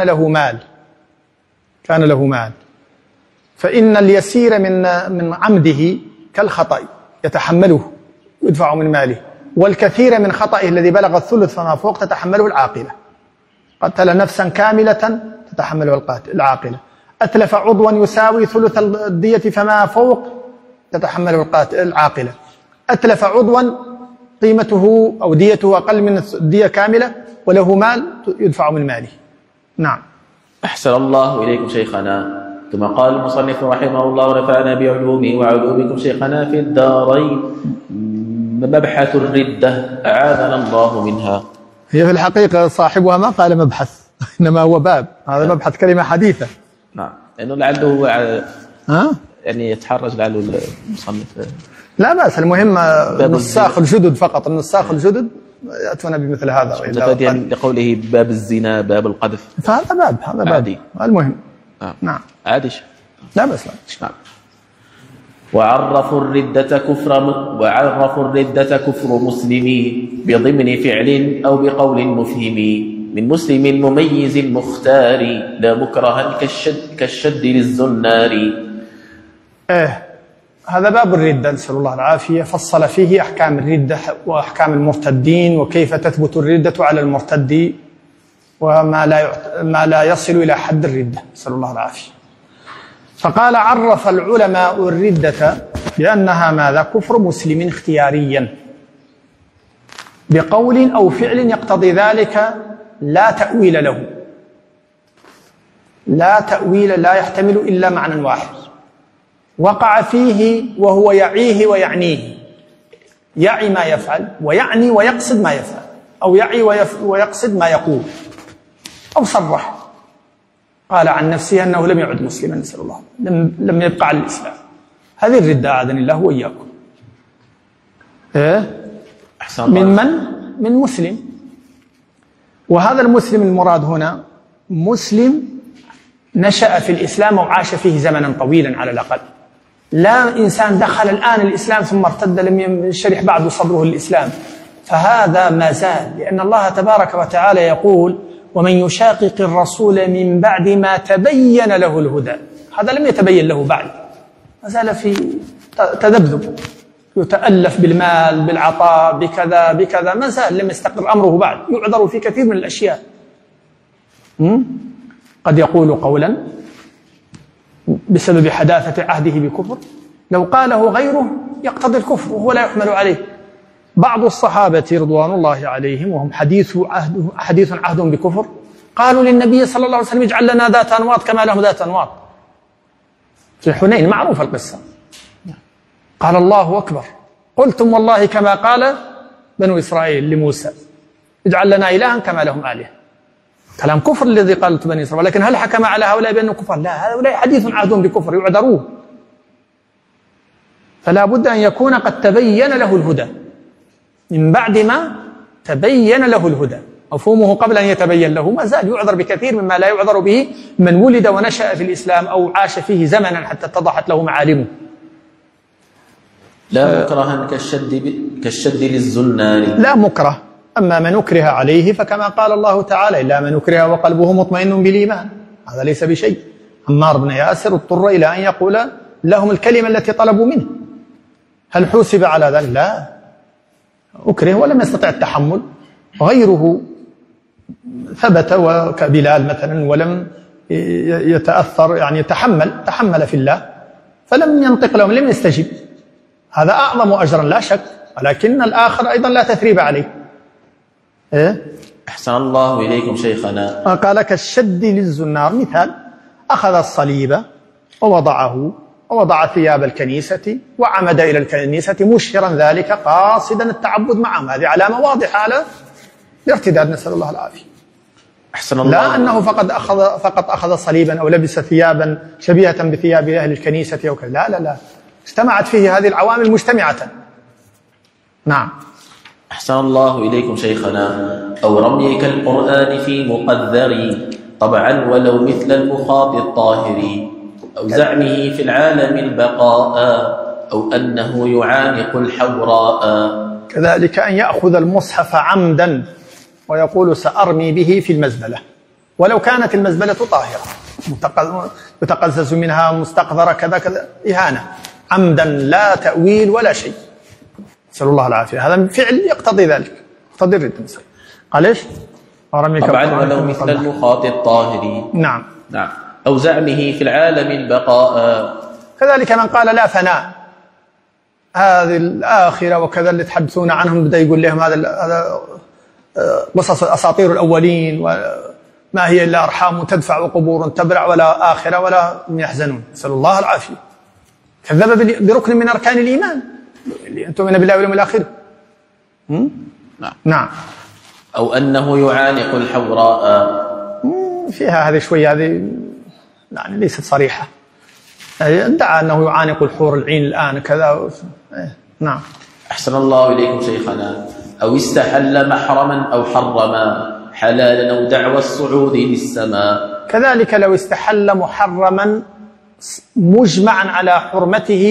له مال فإن اليسير من عمده كالخطأ يتحمله، يدفع من ماله، والكثير من خطئه الذي بلغ الثلث فما فوق تتحمله العاقلة. قتل نفسا كاملة تتحمله العاقلة. أتلف عضوا يساوي ثلث الدية فما فوق تتحمله العاقلة. أتلف عضوا قيمته أو ديته أقل من الدية كاملة وله مال يدفع من ماله. نعم. أحسن الله إليكم شيخنا. ثم قال المصنف رحمه الله ونفعنا بعلومه وعلومكم شيخنا في الدارين. مبحث الردة أعاذنا الله منها. هي في الحقيقة صاحبها ما قال مبحث، إنما هو باب. هذا مبحث كلمة حديثة. نعم، لأنه لعله هو يعني يتحرج لعله المصنف. لا بأس، المهم النساخ الجدد فقط، النساخ الجدد يأتون بمثل هذا. يعني لقوله باب الزنا، باب القذف، فهذا باب، هذا باب عادي. المهم. نعم. عادي. لا بأس. نعم. وعرفوا الردة كفر مسلم بضمن فعل أو بقول مفهم من مسلم مميز مختار لا مكرها كالشد للزنار. هذا باب الردة، نسأل الله العافية، فصل فيه أحكام الردة وأحكام المرتدين وكيف تثبت الردة على المرتد وما لا يصل إلى حد الردة، نسأل الله العافية. فقال عرف العلماء الردة بأنها ماذا؟ كفر مسلم اختياريا بقول أو فعل يقتضي ذلك لا تأويل له، لا تأويل، لا يحتمل إلا معنى واحد، وقع فيه وهو يعيه ويعنيه، يعي ما يفعل ويعني ويقصد ما يفعل، أو يعي ويقصد ما يقول، أو صرح قال عن نفسه أنه لم يعد مسلما، نسأل الله، لم يبقى على الإسلام. هذه الردة أعاذني الله وإياكم. من مسلم. وهذا المسلم المراد هنا مسلم نشأ في الإسلام وعاش فيه زمنا طويلا على الأقل، لا إنسان دخل الآن الإسلام ثم ارتد لم ينشرح بعد صدره الإسلام، فهذا ما زال، لأن الله تبارك وتعالى يقول ومن يشاقق الرسول من بعد ما تبين له الهدى. هذا لم يتبين له بعد، ما زال في تذبذب، يتألف بالمال بالعطاء بكذا بكذا، ما زال لم يستقر أمره بعد، يعذر في كثير من الأشياء. قد يقول قولا بسبب حداثة عهده بكفر لو قاله غيره يقتضي الكفر وهو لا يحمل عليه. بعض الصحابة رضوان الله عليهم وهم حديث عهد بكفر قالوا للنبي صلى الله عليه وسلم اجعل لنا ذات أنواط كما لهم ذات أنواط في حنين، معروف القصة. قال الله أكبر، قلتم والله كما قال بنو إسرائيل لموسى اجعل لنا إلها كما لهم آلهة. كلام كفر الذي قالت بني إسرائيل، لكن هل حكم على هؤلاء بأنه كفر؟ لا، هؤلاء حديث عهد بكفر يعذروه، فلا بد أن يكون قد تبين له الهدى من بعد ما تبين له الهدى. مفهومه قبل أن يتبين له ما زال يعذر بكثير مما لا يعذر به من ولد ونشأ في الإسلام أو عاش فيه زمنا حتى اتضحت له معالمه. لا مكرها كالشد للزنار. لا مكره، أما من أكره عليه فكما قال الله تعالى إلا من أكره وقلبه مطمئن بالإيمان، هذا ليس بشيء. عمار بن ياسر اضطر إلى أن يقول لهم الكلمة التي طلبوا منه، هل حوسب على ذلك؟ لا، أكره ولم يستطع التحمل. غيره ثبت وكبلال مثلا ولم يتأثر، يعني تحمل في الله فلم ينطق لهم، لم يستجب، هذا أعظم أجرا لا شك، ولكن الآخر أيضا لا تثريب عليه. أحسن الله إليكم شيخنا. قال كالشد للزنار، مثال أخذ الصليب ووضع ثياب الكنيسة وعمد إلى الكنيسة مشهرا ذلك قاصدا التعبد معهم، هذه علامة واضحة على الارتداد، نسأل الله العافية. أحسن الله. لا أنه فقط أخذ صليبا أو لبس ثيابا شبيهة بثياب أهل الكنيسة أو كذا، لا، اجتمعت فيه هذه العوامل مجتمعة. نعم. أحسن الله إليكم شيخنا. أو رميك القرآن في مقذر طبعا ولو مثل المخاط الطاهر، أو زعمه في العالم البقاء، أو أنه يعانق الحوراء. كذلك أن يأخذ المصحف عمدا ويقول سأرمي به في المزبلة، ولو كانت المزبلة طاهرة يتقزز منها مستقذرة كذا إهانة، عمدا لا تأويل ولا شيء، نسأل الله العافية. هذا فعل يقتضي ذلك، يقتضي الردة. قال إيش؟ طبعا ولو مثل المخاط الطاهر. نعم. أو زعمه في العالم البقاء. كذلك من قال لا فناء، هذه الآخرة وكذا اللي تحدثون عنهم، بدأ يقول لهم هذا قصص أساطير الأولين، وما هي إلا أرحام تدفع وقبور تبرع ولا آخرة ولا هم يحزنون، نسأل الله العافية. كذب بركن من أركان الإيمان، أن تؤمن بالله واليوم الآخر. نعم. أو أنه يعانق الحوراء. فيها هذه شوية، هذه يعني ليست صريحة، ادعى أنه يعانق الحور العين الآن كذا. نعم. أحسن الله إليكم شيخنا. أو استحل محرما أو حرما حلالا أو دعوى الصعود للسماء. كذلك لو استحل محرما مجمعا على حرمته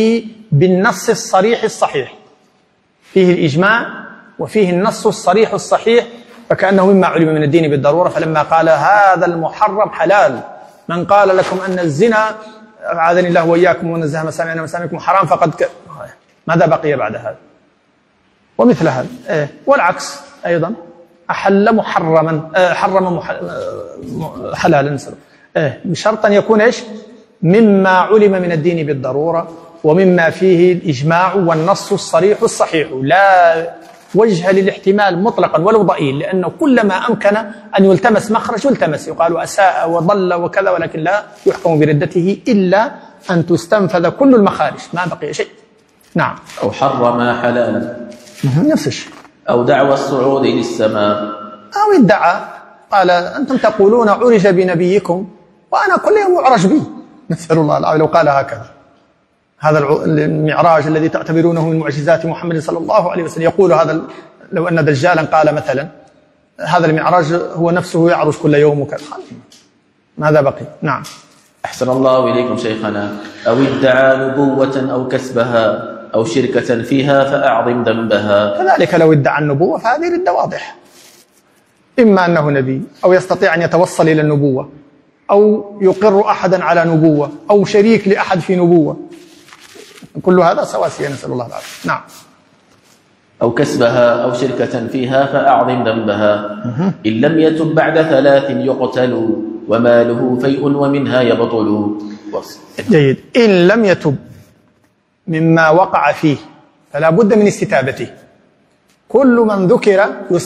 بالنص الصريح الصحيح، فيه الإجماع وفيه النص الصريح الصحيح، فكأنه مما علم من الدين بالضرورة. فلما قال هذا المحرم حلال، من قال لكم أن الزنا أعاذني الله وإياكم ونزه مسامعنا مسامعكم حرام فقد ماذا بقي بعد هذا؟ ومثل هذا والعكس أيضا، أحل محرما حرم حلالا بشرط أن يكون إيش؟ مما علم من الدين بالضرورة، ومما فيه الإجماع والنص الصريح الصحيح، لا وجه للاحتمال مطلقا ولو ضئيل، لأنه كلما أمكن أن يلتمس مخرج يلتمس، يقال أساء وضل وكذا، ولكن لا يحكم بردته إلا أن تستنفذ كل المخارج، ما بقي شيء. نعم. أو حرم حلالا، نفس الشيء. أو دعوى الصعود للسماء، أو ادعى قال أنتم تقولون عرج بنبيكم وأنا كل يوم أعرج بي، نسأل الله العافية. لو قال هكذا، هذا المعراج الذي تعتبرونه من معجزات محمد صلى الله عليه وسلم، يقول هذا لو أن دجالا قال مثلا هذا المعراج هو نفسه يعرج كل يوم وكذا، ماذا بقي؟ نعم. أحسن الله إليكم شيخنا. أو ادعى نبوة أو كسبها أو شركة فيها فأعظم ذنبها. كذلك لو ادعى النبوة فهذه ردة واضحة، إما أنه نبي أو يستطيع أن يتوصل إلى النبوة أو يقر أحدا على نبوة أو شريك لأحد في نبوة، كل هذا سواسية، نسأل الله العافية. نعم. أو كسبها أو شركة فيها فأعظم ذنبها. إن لم يتب بعد 3 يقتل وماله فيء ومنها يبطل. جيد. إن لم يتب مما وقع فيه فلا بد من استتابته. كل من ذكر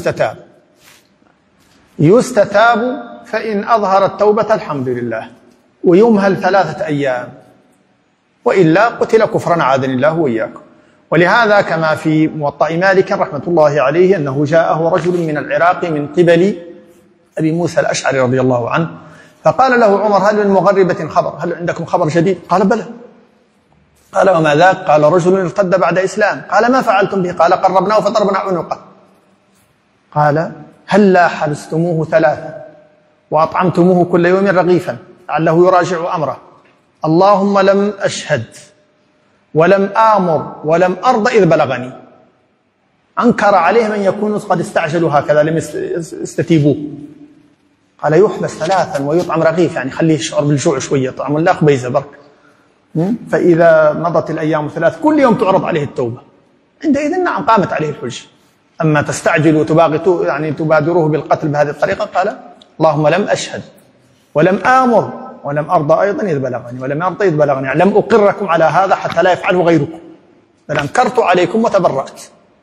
يستتاب، فإن أظهر التوبة الحمد لله، ويمهل 3 أيام، وإلا قتل كفرا عاذني الله وإياكم. ولهذا كما في موطأ مالك رحمة الله عليه أنه جاءه رجل من العراق من قبل أبي موسى الأشعري رضي الله عنه، فقال له عمر هل من مغربة خبر؟ هل عندكم خبر جديد؟ قال بلى. قال وما ذاك؟ قال رجل ارتد بعد إسلام. قال ما فعلتم به؟ قال قربناه فضربنا عنقه. قال هلا حبستموه 3 وأطعمتموه كل يوم رغيفا لعله يراجع أمره. اللهم لم أشهد ولم آمر ولم أرض إذ بلغني. أنكر عليهم أن يكونوا قد استعجلوا هكذا، لم يستتيبوه. قال يحبس 3 ويطعم رغيف، يعني خليه يشعر بالجوع شوية، طعم الله خبيزة برك. فإذا مضت الأيام 3 كل يوم تعرض عليه التوبة، عندئذ نعم قامت عليه الحجة. أما تستعجل وتباغتوا يعني تبادروه بالقتل بهذه الطريقة، قال اللهم لم أشهد ولم آمر ولم أرضى أيضا إذ بلغني، ولم أرضى إذ بلغني، يعني لم أقركم على هذا حتى لا يفعله غيركم، بل أنكرت عليكم وتبرأت.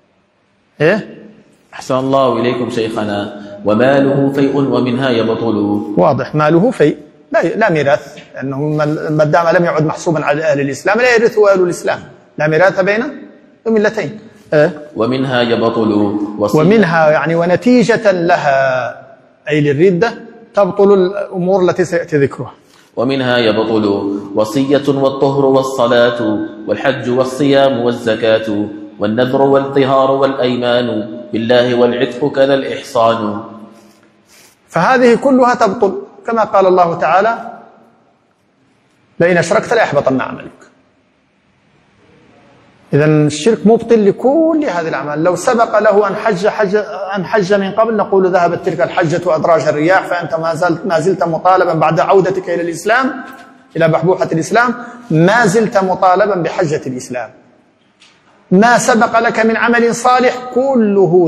أحسن الله إليكم شيخنا. وماله فيء ومنها يبطل. واضح، ماله فيء لا ميراث، لأنه ما دام لم يعد محسوبا على أهل الإسلام لا يرثه أهل الإسلام، لا ميراث بين الملتين. ومنها يبطل. ومنها يعني ونتيجة لها، أي للردة، تبطل الأمور التي سيأتي ذكرها. ومنها يبطل وصية والطهر والصلاة والحج والصيام والزكاة والنذر والطهار والأيمان بالله والعتق كذا الإحصان. فهذه كلها تبطل، كما قال الله تعالى لئن أشركت ليحبطن عملك. إذن الشرك مبطل لكل هذه الأعمال. لو سبق له أن حج من قبل نقول ذهبت تلك الحجة أدراج الرياح، فأنت ما زلت مطالبا بعد عودتك إلى الإسلام، إلى بحبوحة الإسلام، ما زلت مطالبا بحجة الإسلام. ما سبق لك من عمل صالح كله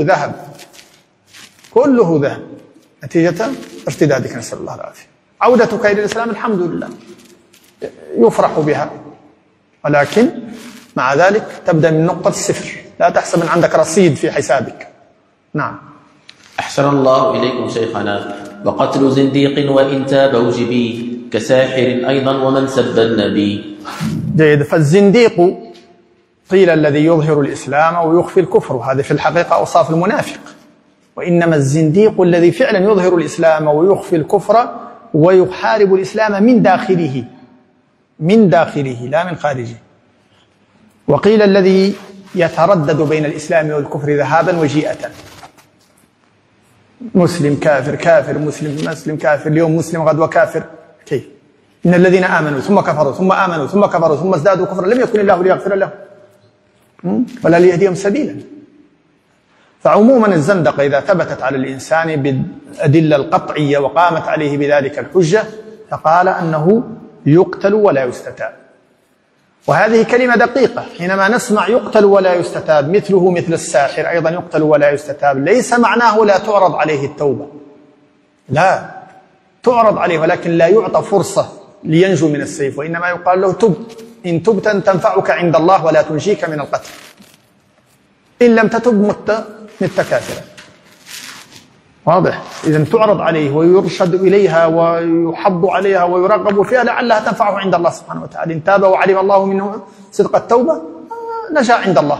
ذهب نتيجة ارتدادك، نسأل الله العافية. عودتك إلى الإسلام الحمد لله يفرح بها، ولكن مع ذلك تبدأ من نقطة الصفر، لا تحسب أن عندك رصيد في حسابك. نعم. أحسن الله إليكم شيخنا. وقتل زنديق وإن تاب وجبي كساحر أيضا ومن سب النبي. جيد. فالزنديق قيل الذي يظهر الإسلام ويخفي الكفر، هذا في الحقيقة أوصاف المنافق، وإنما الزنديق الذي فعلا يظهر الإسلام ويخفي الكفر ويحارب الإسلام من داخله لا من خارجه. وقيل الذي يتردد بين الإسلام والكفر ذهابا وجيئة، مسلم كافر كافر مسلم كافر، اليوم مسلم غدوة كافر. كيف؟ إن الذين آمنوا ثم كفروا ثم آمنوا ثم كفروا ثم ازدادوا كفرا لم يكن الله ليغفر لهم ولا ليهديهم سبيلا. فعموما الزندقة إذا ثبتت على الإنسان بالأدلة القطعية وقامت عليه بذلك الحجة فقال أنه يقتل ولا يستتاب. وهذه كلمة دقيقة، حينما نسمع يقتل ولا يستتاب مثله مثل الساحر أيضا يقتل ولا يستتاب، ليس معناه لا تعرض عليه التوبة، لا، تعرض عليه ولكن لا يعطى فرصة لينجو من السيف، وإنما يقال له تب، إن تبت تنفعك عند الله ولا تنجيك من القتل، إن لم تتب مت كافرا. واضح؟ إذن تعرض عليه ويرشد إليها ويحض عليها ويرغب فيها لعلها تنفعه عند الله سبحانه وتعالى. إن تاب وعلم الله منه صدق التوبة نجا عند الله،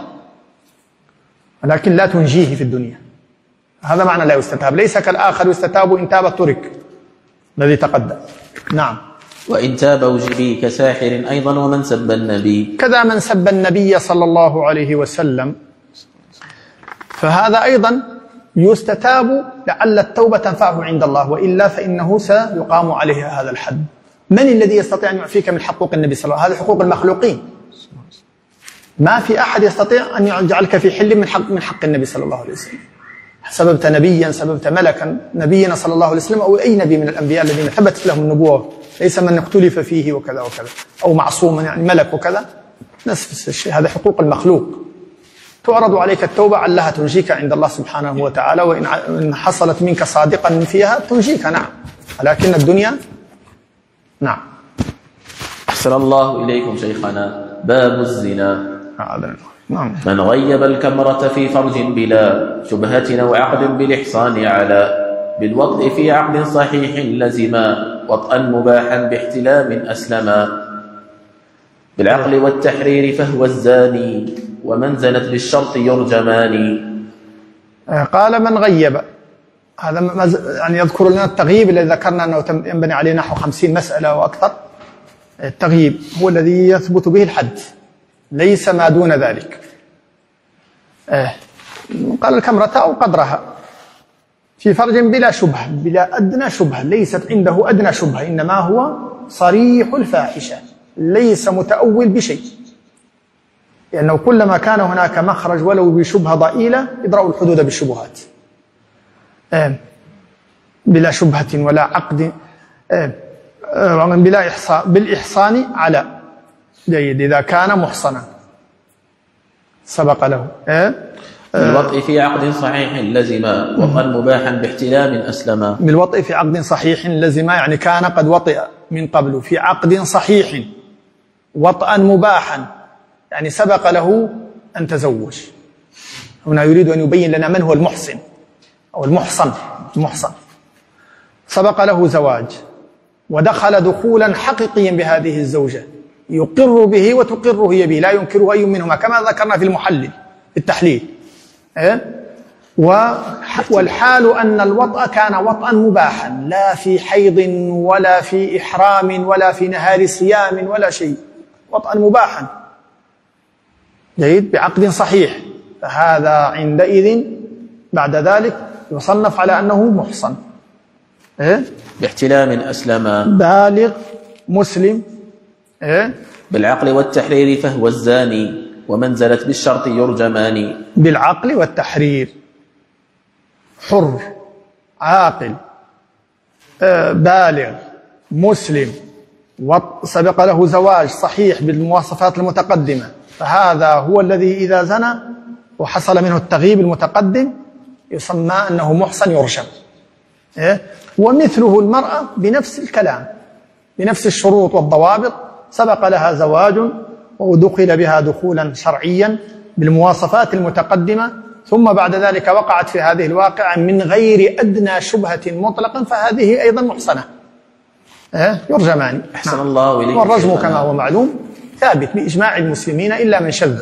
ولكن لا تنجيه في الدنيا. هذا معنى لا يستتاب، ليس كالآخر يستتاب إن تاب ترك الذي تقدم. نعم. وإن تاب وجبي كساحر أيضا ومن سب النبي، كذا من سب النبي صلى الله عليه وسلم فهذا أيضا يستتاب لعل التوبة تنفعه عند الله، وإلا فإنه سيقام عليه هذا الحد. من الذي يستطيع أن يعفيك من حقوق النبي صلى الله عليه وسلم؟ هذه حقوق المخلوقين، ما في أحد يستطيع أن يجعلك في حل من حق النبي صلى الله عليه وسلم. سببت نبيا، سببت ملكا، نبينا صلى الله عليه وسلم أو أي نبي من الأنبياء الذين ثبتت لهم النبوة، ليس من اختلف فيه وكذا وكذا، أو معصوما يعني ملك وكذا، نفس الشيء. هذا حقوق المخلوق، تعرض عليك التوبة علها تنجيك عند الله سبحانه وتعالى، وإن حصلت منك صادقا فيها تنجيك، نعم، ولكن الدنيا نعم. أحسن الله إليكم شيخنا. باب الزنا. نعم. من غيب الكمرة في فرج بلا شبهة أو عقد بالإحصان على بالوطء في عقد صحيح لزما وطئا مباحا باحتلام أسلما بالعقل والتحرير فهو الزاني ومن زنت بالشرط يرجمان. قال من غيب، هذا يعني يذكر لنا التغييب الذي ذكرنا أنه ينبني عليه نحو 50 مسألة وأكثر. التغييب هو الذي يثبت به الحد، ليس ما دون ذلك. قال الكمرة أو قدرها في فرج بلا شبهة، بلا أدنى شبهة، ليست عنده أدنى شبهة، إنما هو صريح الفاحشة، ليس متأول بشيء، لأنه كلما كان هناك مخرج ولو بشبهة ضئيلة يدرأ الحدود بالشبهات. بلا شبهة ولا عقد، بلا إحصاء، بالإحصان على، جيد، إذا كان محصنا سبق له. بالوطء في عقد صحيح لزما وطئا مباحا باحتلام أسلما. بالوطء في عقد صحيح لزما يعني كان قد وطئ من قبل في عقد صحيح، وطئا مباحا يعني سبق له أن تزوج. هنا يريد أن يبين لنا من هو المحصن أو المحصن. سبق له زواج ودخل دخولا حقيقيا بهذه الزوجة، يقر به وتقر هي به، لا ينكره أي منهما، كما ذكرنا في المحلل في التحليل. والحال أن الوطأ كان وطئا مباحا، لا في حيض ولا في إحرام ولا في نهار صيام ولا شيء، وطئا مباحا، جيد، بعقد صحيح. فهذا عندئذ بعد ذلك يصنف على أنه محصن، باحتلام أسلما، بالغ مسلم، بالعقل والتحرير فهو الزاني ومن زلت بالشرط يرجمان. بالعقل والتحرير، حر عاقل بالغ مسلم سبق له زواج صحيح بالمواصفات المتقدمة، فهذا هو الذي إذا زنى وحصل منه التغييب المتقدم يسمى أنه محصن يرجم. ومثله المرأة بنفس الكلام، بنفس الشروط والضوابط، سبق لها زواج ودخل بها دخولا شرعيا بالمواصفات المتقدمة، ثم بعد ذلك وقعت في هذه الواقعة من غير أدنى شبهة مطلقا، فهذه أيضا محصنة، يرجمان. أحسن الله إليك. والرجم كما هو معلوم ثابت بإجماع المسلمين إلا من شذ،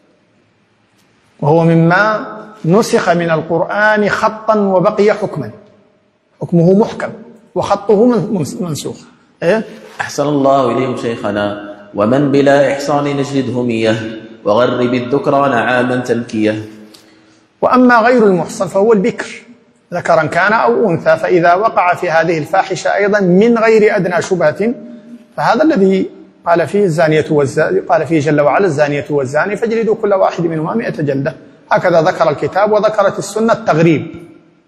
وهو مما نسخ من القرآن خطا وبقي حكما، حكمه محكم وخطه منسوخ. أحسن الله إليكم شيخنا. ومن بلا إحصان نجلده مياه وغرب الذكران عاما تنكيه. وأما غير المحصن فهو البكر ذكرا كان أو أنثى، فإذا وقع في هذه الفاحشة أيضا من غير أدنى شبهة فهذا الذي قال فيه الزانية والزاني، قال فيه جل وعلا الزانية والزاني فاجلدوا كل واحد منهما 100 جلدة. هكذا ذكر الكتاب وذكرت السنة التغريب.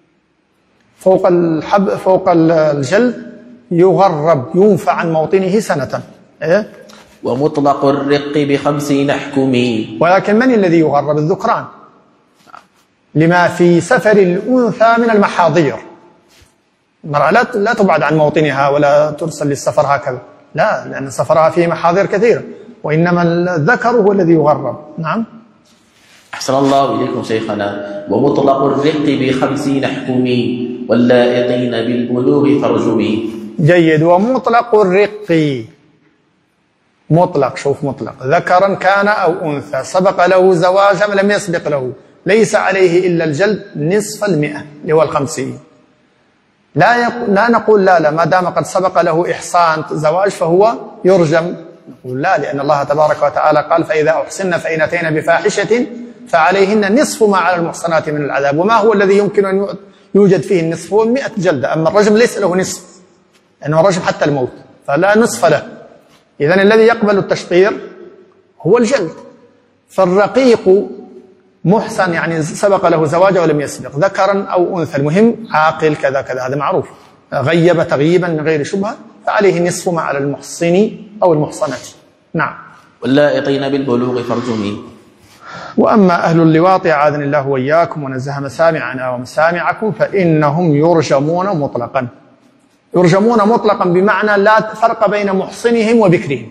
فوق الجلد يغرب، ينفى عن موطنه سنة. إيه؟ ومطلق الرق ب50 احكمي. ولكن من الذي يغرب؟ الذكران، لما في سفر الأنثى من المحاضير. المرأة لا تبعد عن موطنها ولا ترسل للسفر هكذا، لا، لأن سفرها فيه محاضير كثيرة، وإنما الذكر هو الذي يغرب. نعم. أحسن الله إليكم شيخنا. ومطلق الرق ب50 احكمي واللائقين بالبلوغ فارجمي. جيد. ومطلق الرق، مطلق، شوف، مطلق ذكرا كان أو أنثى، سبق له زواج أم لم يسبق له، ليس عليه إلا الجلد نصف 100 اللي هو 50. لا نقول لا ما دام قد سبق له إحصان زواج فهو يرجم، نقول لا، لأن الله تبارك وتعالى قال فإذا أحصن فإن أتين بفاحشة فعليهن نصف ما على المحصنات من العذاب. وما هو الذي يمكن أن يوجد فيه النصف؟ هو 100 جلدة. أما الرجم ليس له نصف، لأنه رجم حتى الموت، فلا نصف له. إذن الذي يقبل التشطير هو الجلد. فالرقيق محسن، يعني سبق له زواج ولم يسبق، ذكرا أو أنثى، المهم عاقل كذا كذا، هذا معروف. غيب تغييبا من غير شبهة فعليه نصف ما على المحصن أو المحصنات. نعم. واللائقين بالبلوغ فارجمي. وأما أهل اللواط أعاذني الله وإياكم ونزه مسامعنا ومسامعكم فإنهم يرجمون مطلقا. يرجمون مطلقا بمعنى لا فرق بين محصنهم وبكرهم.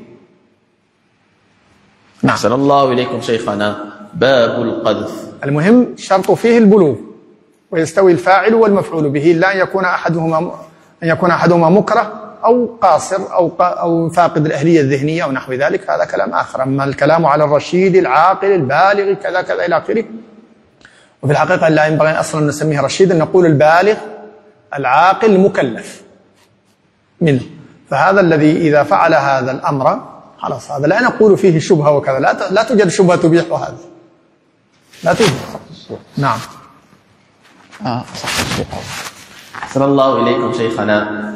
نعم. أحسن الله إليكم شيخنا. باب القذف. المهم شرط فيه البلوغ، ويستوي الفاعل والمفعول به، لا يكون أحدهما مكره أو قاصر أو فاقد الأهلية الذهنية أو نحو ذلك، هذا كلام آخر. أما الكلام على الرشيد العاقل البالغ كذا كذا إلى آخره. وفي الحقيقة لا ينبغي أصلا أن نسميه رشيدا، نقول البالغ العاقل المكلف منه. فهذا الذي إذا فعل هذا الأمر خلاص، هذا لا نقول فيه شبهة وكذا، لا توجد شبهة تبيح هذا، لا توجد. نعم. أحسن الله إليكم شيخنا.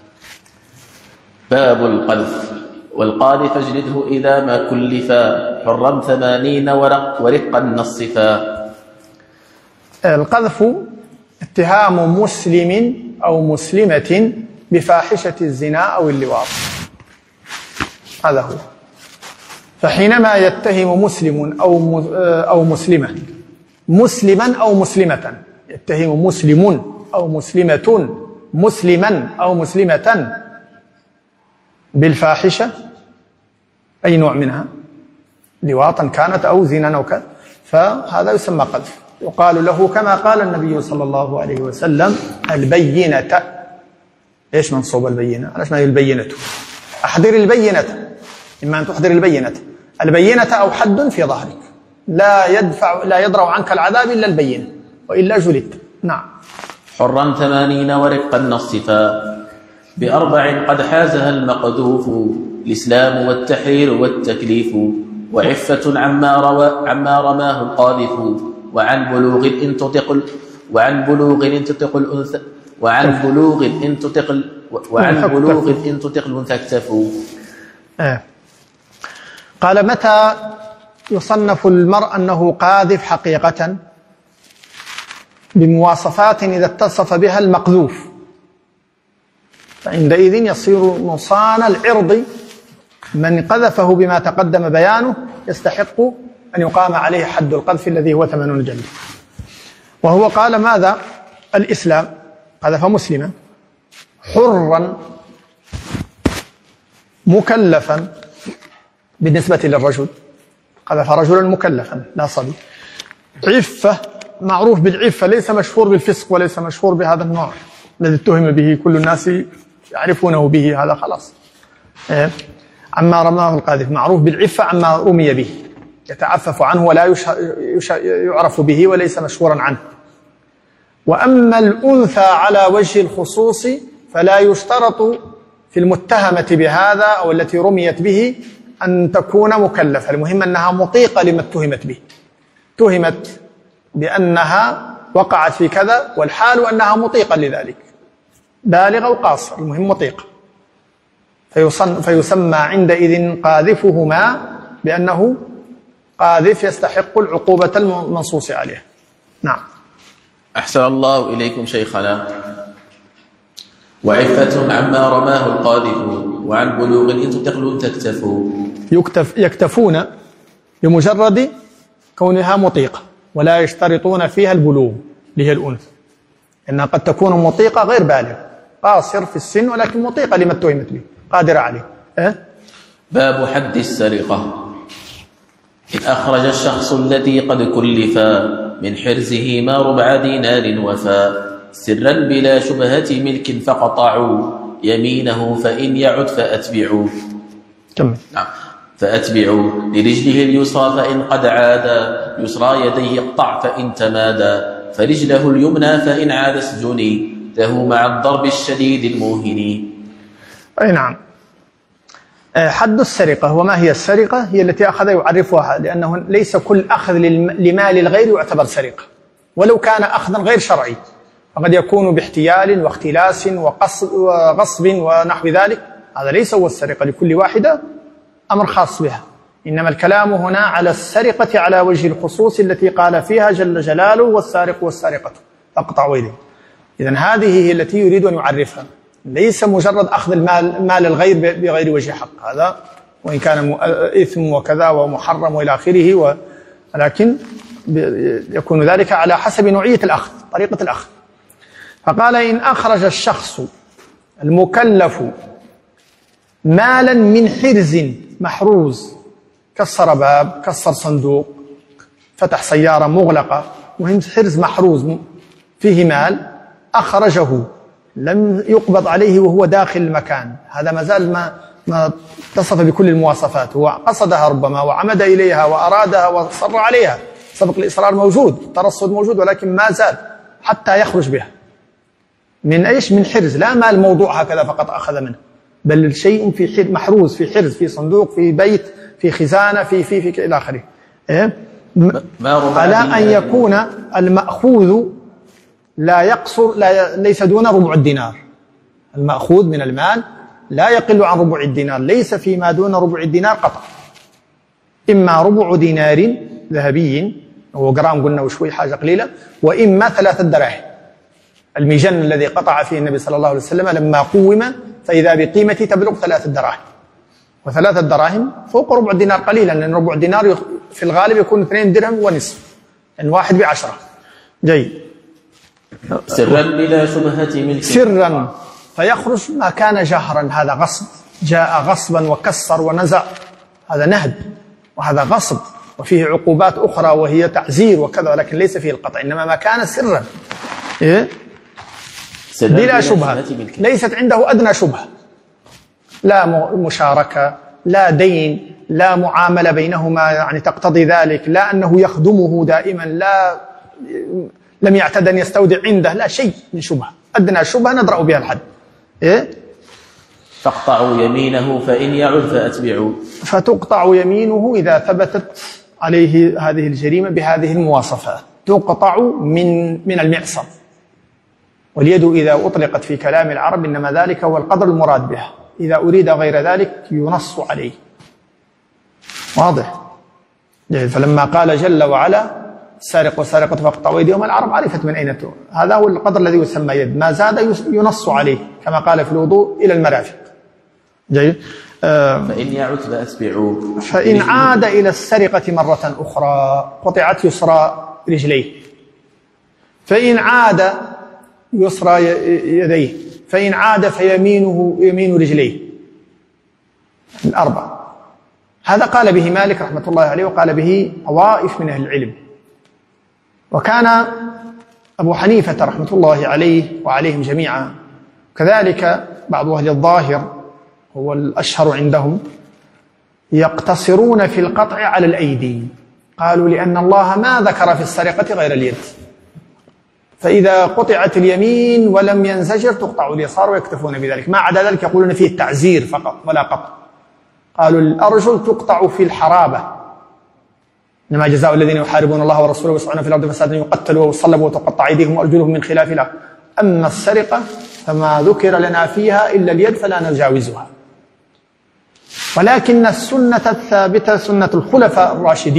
باب القذف. والقاذف اجلده إذا ما كلفا، حرا 80 ورقا نصفا. القذف اتهام مسلم أو مسلمة بفاحشة الزنا أو اللواط، هذا هو. فحينما يتهم مسلم أو مسلمة، مسلما أو مسلمة، يتهم مسلم أو مسلمة مسلما أو مسلمة بالفاحشة أي نوع منها، لواطا كانت أو زنا أو كذا، فهذا يسمى قذف. يقال له كما قال النبي صلى الله عليه وسلم البينة. إيش منصوب البينة؟ علاش ما هي البينة؟ أحضر البينة، إما أن تحضر البينة. البينة أو حد في ظهرك، لا يدرع عنك العذاب إلا البينة، وإلا جلدت. نعم. حرا 80 ورقا نصفا، ب4 قد حازها المقذوف، الإسلام والتحرير والتكليف، وعفة عما رماه القاذف، وعن بلوغ إن تطق الأنثى، وعن بلوغ إن تطق الأنثى اكتفوا. قال متى يصنف المرء أنه قاذف حقيقة؟ بمواصفات إذا اتصف بها المقذوف، فعندئذ يصير نصان العرض. من قذفه بما تقدم بيانه يستحق أن يقام عليه حد القذف الذي هو 80 جلدة. وهو قال ماذا؟ الإسلام، قذف مسلما، حرا مكلفا بالنسبة للرجل، قذف رجلا مكلفا لا صبي، عفة، معروف بالعفة، ليس مشهور بالفسق وليس مشهور بهذا النوع الذي اتهم به كل الناس يعرفونه به، هذا خلاص. عما رماه القاذف معروف بالعفة، عما رمي به يتعفف عنه ولا يعرف به وليس مشهورا عنه. وأما الأنثى على وجه الخصوص فلا يشترط في المتهمة بهذا أو التي رميت به أن تكون مكلفة، المهم أنها مطيقة لما اتهمت به، اتهمت بأنها وقعت في كذا والحال أنها مطيقة لذلك، بالغة وقاصر، المهم مطيقة. فيسمى عندئذ قاذفهما بأنه قاذف يستحق العقوبة المنصوص عليه. نعم. أحسن الله إليكم شيخنا. وعفة عما رماه القاذف وعن بلوغ إن تقل تكتفوا. يكتفون بمجرد كونها مطيقة ولا يشترطون فيها البلوغ اللي هي الأنثى، إنها قد تكون مطيقة غير بالغ قاصر في السن ولكن مطيقة لما اتهمت به قادرة عليه. باب حد السرقة. إن أخرج الشخص الذي قد كلف من حرزه ما ربع دينار وفى سرا بلا شبهة ملك فقطعوا يمينه فإن يعد فأتبعوا. نعم. فأتبعوا لرجله اليسرى فإن قد عاد يسرى يديه اقطع فإن تمادى فرجله اليمنى فإن عاد اسجني له مع الضرب الشديد الموهن. أي نعم. حد السرقة. وما هي السرقة؟ هي التي أخذ يعرفها، لأنه ليس كل أخذ لمال الغير يعتبر سرقة ولو كان أخذا غير شرعي، فقد يكون باحتيال واختلاس وغصب ونحو ذلك، هذا ليس هو السرقة، لكل واحدة أمر خاص بها. إنما الكلام هنا على السرقة على وجه الخصوص التي قال فيها جل جلاله والسارق والسارقة فاقطعوا أيديهم. إذن هذه هي التي يريد أن يعرفها، ليس مجرد أخذ مال الغير بغير وجه حق، هذا وإن كان إثم وكذا ومحرم وإلى آخره، ولكن يكون ذلك على حسب نوعية الأخذ، طريقة الأخذ. فقال إن أخرج الشخص المكلف مالا من حرز محروز، كسر باب، كسر صندوق، فتح سيارة مغلقة، مهم حرز محروز فيه مال، أخرجه لم يقبض عليه وهو داخل المكان، هذا ما زال ما اتصف بكل المواصفات، هو قصدها ربما وعمد إليها وأرادها وصر عليها، سبق الإصرار موجود، الترصد موجود، ولكن ما زال حتى يخرج بها من إيش؟ من حرز، لا مال موضوع هكذا فقط أخذ منه، بل شيء في حرز محروز، في حرز، في صندوق، في بيت، في خزانة، في إلى آخره. على أن يكون المأخوذ لا يقصر، ليس دون ربع الدينار، المأخوذ من المال لا يقل عن ربع الدينار، ليس فيما دون ربع الدينار قطع، إما ربع دينار ذهبي هو جرام قلنا وشوي حاجة قليلة، وإما 3 دراهم، الميجن الذي قطع فيه النبي صلى الله عليه وسلم لما قوم فإذا بقيمة تبلغ 3 دراهم، و3 دراهم فوق ربع الدينار قليلا، لأن ربع الدينار في الغالب يكون 2 درهم ونصف، يعني 1 ب10. جيد. سرا بلا شبهة ملك، سرا فيخرج ما كان جهرا، هذا غصب، جاء غصبا وكسر ونزع، هذا نهب وهذا غصب وفيه عقوبات أخرى وهي تعزير وكذا، ولكن ليس فيه القطع، إنما ما كان سرا بلا شبهة، ليست عنده أدنى شبهة، لا مشاركة، لا دين، لا معاملة بينهما يعني تقتضي ذلك، لا أنه يخدمه دائما، لا لم يعتد أن يستودع عنده، لا شيء من شبهة، أدنى شبهة ندرأ بها الحد. فاقطعوا يمينه فإن يعد فأتبعوا. فتقطع يمينه إذا ثبتت عليه هذه الجريمة بهذه المواصفات، تقطع من المعصم، واليد إذا أطلقت في كلام العرب إنما ذلك هو القدر المراد بها، إذا أريد غير ذلك ينص عليه. واضح؟ فلما قال جل وعلا السارق والسارقة فاقطعوا أيديهما، العرب عرفت من أين تؤخذ، هذا هو القدر الذي يسمى يد، ما زاد ينص عليه كما قال في الوضوء إلى المرافق. جيد. فإن يعد فأتبعوا. فإن عاد إلى السرقة مرة أخرى قطعت يسرى رجليه، فإن عاد يسرى يديه، فإن عاد فيمينه يمين رجليه، 4. هذا قال به مالك رحمة الله عليه، وقال به طوائف من أهل العلم، وكان أبو حنيفة رحمة الله عليه وعليهم جميعا، كذلك بعض أهل الظاهر هو الأشهر عندهم، يقتصرون في القطع على الأيدي، قالوا لأن الله ما ذكر في السرقة غير اليد، فإذا قطعت اليمين ولم ينزجر تقطع اليسار، ويكتفون بذلك، ما عدا ذلك يقولون فيه التعزير فقط ولا قطع. قالوا الأرجل تقطع في الحرابة، إنما جزاء الذين يحاربون الله ورسوله ويسعون في الأرض فسادا يقتلوا ويصلبوا وتقطع أيديهم وأرجلهم من خلاف له. أما السرقة فما ذكر لنا فيها إلا اليد فلا نجاوزها، ولكن السنة الثابتة سنة الخلفاء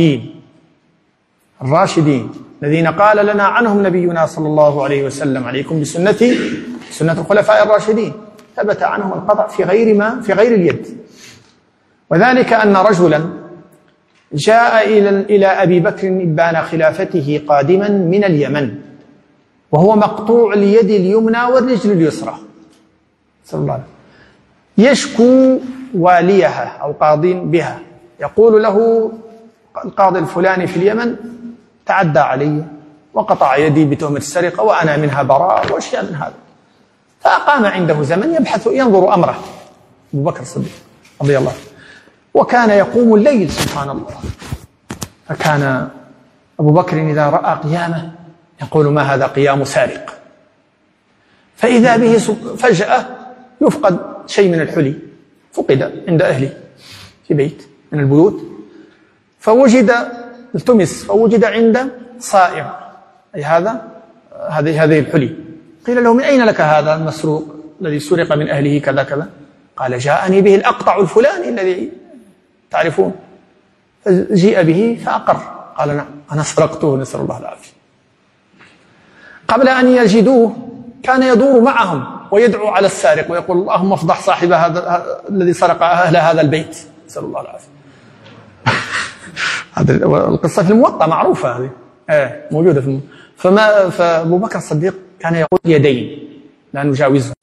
الراشدين الذين قال لنا عنهم نبينا صلى الله عليه وسلم: عليكم بسنتي سنة الخلفاء الراشدين. ثبت عنهم القطع في غير اليد. وذلك أن رجلا جاء إلى أبي بكر إبان خلافته قادما من اليمن، وهو مقطوع اليد اليمنى والرجل اليسرى صلى الله عليه وسلم، يشكو واليها أو قاضي بها، يقول له القاضي الفلاني في اليمن تعدى علي وقطع يدي بتهمة السرقة وأنا منها براء وأشياء من هذا. فأقام عنده زمن ينظر أمره أبو بكر الصديق رضي الله عنه، وكان يقوم الليل سبحان الله. فكان أبو بكر إذا رأى قيامه يقول: ما هذا قيام سارق. فإذا به فجأة يفقد شيء من الحلي، فقد عند أهله في بيت من البيوت، التمس فوجد عند صائغ، أي هذه الحلي. قيل له: من أين لك هذا المسروق الذي سرق من أهله كذا كذا؟ قال: جاءني به الأقطع الفلاني الذي تعرفون. فجيء به فأقر، قال: نعم أنا سرقته، نسأل الله العافية. قبل أن يجدوه كان يدور معهم ويدعو على السارق ويقول: اللهم افضح صاحب هذا الذي سرق أهل هذا البيت، نسأل الله العافية. هذه القصة في الموطأ معروفة، هذه موجودة في فأبو بكر الصديق كان يقول: يدين لا نجاوزهم.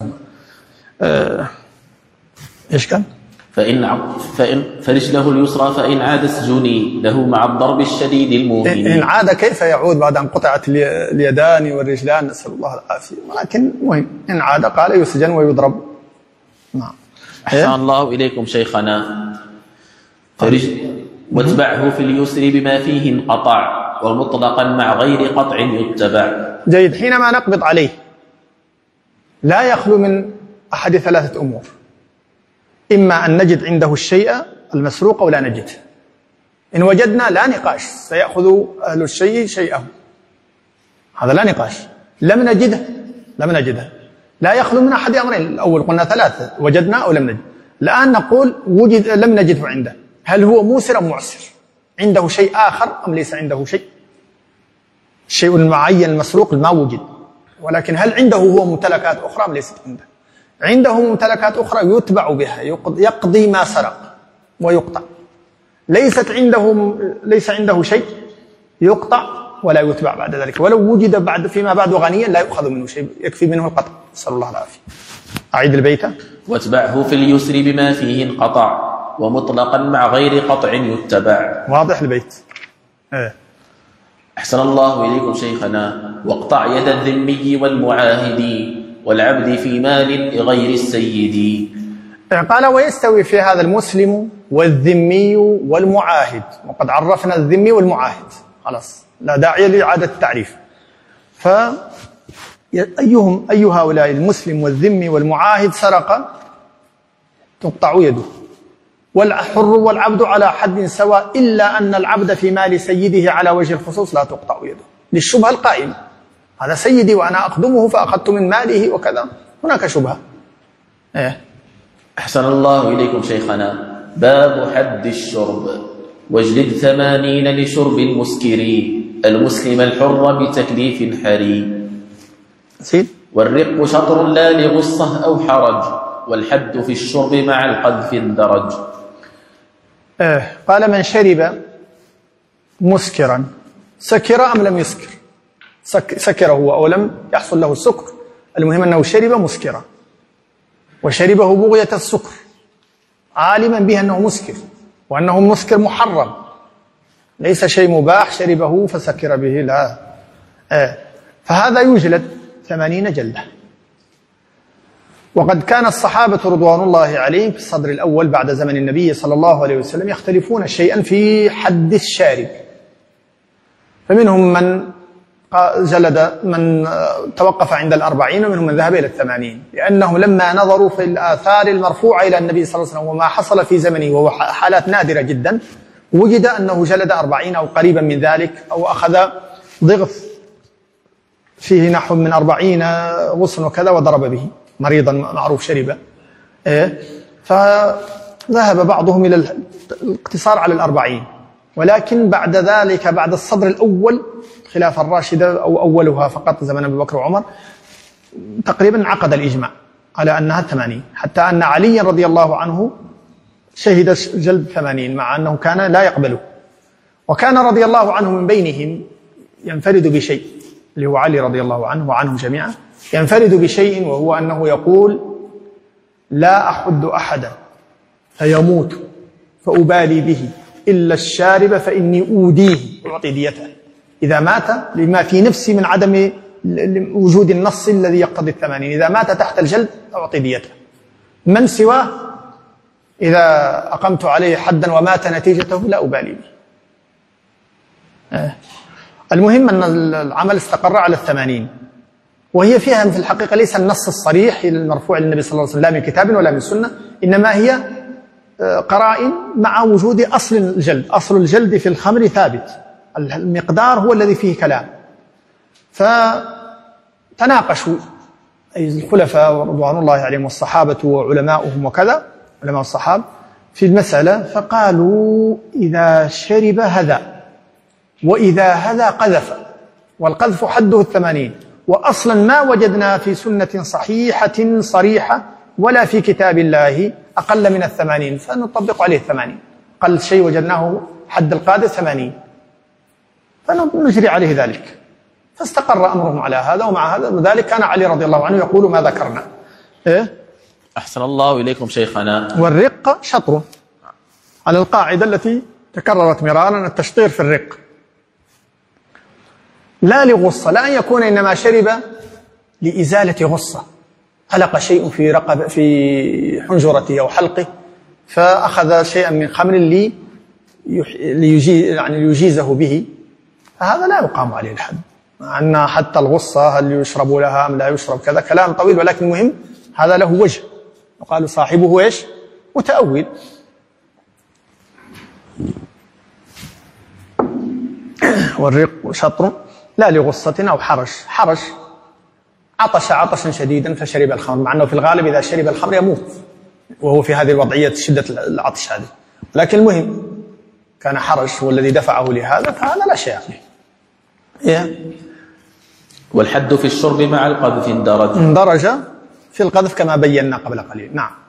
إيش كان؟ فرجله اليسرى فإن عاد اسجني له مع الضرب الشديد الموهن. إن عاد كيف يعود بعد أن قطعت اليدان والرجلان، نسأل الله العافية. ولكن مهم إن عاد قال يسجن ويضرب. نعم. أحسن الله إليكم شيخنا. واتبعه في اليسر بما فيه انقطع ومطلقا مع غير قطع يتبع. جيد. حينما نقبض عليه لا يخلو من أحد ثلاثة أمور: إما أن نجد عنده الشيء المسروق أو لا نجده. إن وجدنا لا نقاش، سيأخذ أهل الشيء شيئه، هذا لا نقاش. لم نجده لا يخلو من أحد أمرين. الأول قلنا ثلاثة: وجدنا أو لم نجد. الآن نقول لم نجده عنده. هل هو موسر أم معسر؟ عنده شيء آخر أم ليس عنده شيء؟ الشيء المعين المسروق ما وجد، ولكن هل عنده هو ممتلكات أخرى أم ليست عنده؟ عنده ممتلكات أخرى يتبع بها، يقضي ما سرق ويقطع. ليس عنده شيء يقطع ولا يتبع بعد ذلك، ولو وجد فيما بعد غنيا لا يؤخذ منه شيء، يكفي منه القطع، نسأل الله العافية. أعيد البيت: واتبعه في اليسر بما فيه انقطع ومطلقا مع غير قطع يتبع. واضح البيت؟ أحسن الله إليكم شيخنا. واقطع يد الذمي والمعاهد والعبد في مال لغير السيد. قال: ويستوي في هذا المسلم والذمي والمعاهد. وقد عرفنا الذمي والمعاهد، خلاص لا داعي لإعادة التعريف. أي هؤلاء المسلم والذمي والمعاهد سرق تقطع يده، والحر والعبد على حد سواء، إلا أن العبد في مال سيده على وجه الخصوص لا تقطع يده للشبهة القائمة: هذا سيدي وأنا أخدمه فأخذت من ماله وكذا، هناك شبهة. أحسن الله إليكم شيخنا. باب حد الشرب. واجلد 80 لشرب المسكر المسلم الحر بتكليف حري. والرق شطر لا لغصة أو حرج والحد في الشرب مع القذف اندرج. قال: من شرب مسكرا سكر أم لم يسكر؟ سكر هو أو لم يحصل له السكر، المهم أنه شرب مسكرا، وشربه بغية السكر عالما به أنه مسكر، وأنه مسكر محرم، ليس شيء مباح شربه فسكر به، لا. فهذا يجلد 80 جلدة. وقد كان الصحابة رضوان الله عليهم في الصدر الأول بعد زمن النبي صلى الله عليه وسلم يختلفون شيئا في حد الشارب، فمنهم من جلد من توقف عند 40، ومنهم من ذهب إلى 80، لأنهم لما نظروا في الآثار المرفوعة إلى النبي صلى الله عليه وسلم وما حصل في زمنه وهو حالات نادرة جدا، وجد أنه جلد 40 أو قريبا من ذلك، أو أخذ ضغط فيه نحو من 40 غصن وكذا وضرب به مريضا معروف شربه. ذهب بعضهم إلى الاقتصار على 40، ولكن بعد ذلك بعد الصدر الأول خلافة الراشدة أو أولها فقط زمن أبي بكر وعمر تقريبا انعقد الإجماع على أنها 80، حتى أن علي رضي الله عنه شهد جلد 80 مع أنه كان لا يقبله. وكان رضي الله عنه من بينهم ينفرد بشيء، اللي هو علي رضي الله عنه وعنهم جميعا، ينفرد بشيء وهو أنه يقول: لا أحد أحدا فيموت فأبالي به إلا الشارب فإني أوديه أعطي ديته إذا مات، لما في نفسي من عدم وجود النص الذي يقتضي 80، إذا مات تحت الجلد أعطي ديته، من سواه إذا أقمت عليه حدا ومات نتيجته لا أبالي به. المهم أن العمل استقر على 80، وهي فيها في الحقيقة ليس النص الصريح المرفوع للنبي صلى الله عليه وسلم لا من كتاب ولا من سنة، إنما هي قرائن مع وجود أصل الجلد. أصل الجلد في الخمر ثابت، المقدار هو الذي فيه كلام. فتناقشوا أي الخلفاء رضوان الله عليهم والصحابة وعلماؤهم وكذا، علماء الصحابة في المسألة، فقالوا: إذا شرب هذا وإذا هذا قذف، والقذف حده 80، وأصلا ما وجدنا في سنة صحيحة صريحة ولا في كتاب الله أقل من 80، فنطبق عليه 80. أقل شيء وجدناه حد القاذف 80، فنجري عليه ذلك. فاستقر أمرهم على هذا. ومع هذا ذلك كان علي رضي الله عنه يقول ما ذكرنا. أحسن الله إليكم شيخنا. والرق شطر، على القاعدة التي تكررت مرارا، التشطير في الرق لا لغصة، لا أن يكون إنما شرب لإزالة غصة، حلق شيء في حنجرته أو حلقه فأخذ شيئا من خمر ليجيزه به، فهذا لا يقام عليه الحد. مع أن حتى الغصة هل يشرب لها أم لا يشرب كذا كلام طويل، ولكن المهم هذا له وجه، وقال صاحبه إيش؟ متأول. والرق شطر لا لغصة أو حرش عطش عطشا شديدا فشرب الخمر، مع أنه في الغالب إذا شرب الخمر يموت وهو في هذه الوضعية شدة العطش هذه، لكن المهم كان حرش والذي دفعه لهذا، فهذا لا شيء عليه. والحد في الشرب مع القذف اندرج في القذف كما بينا قبل قليل. نعم.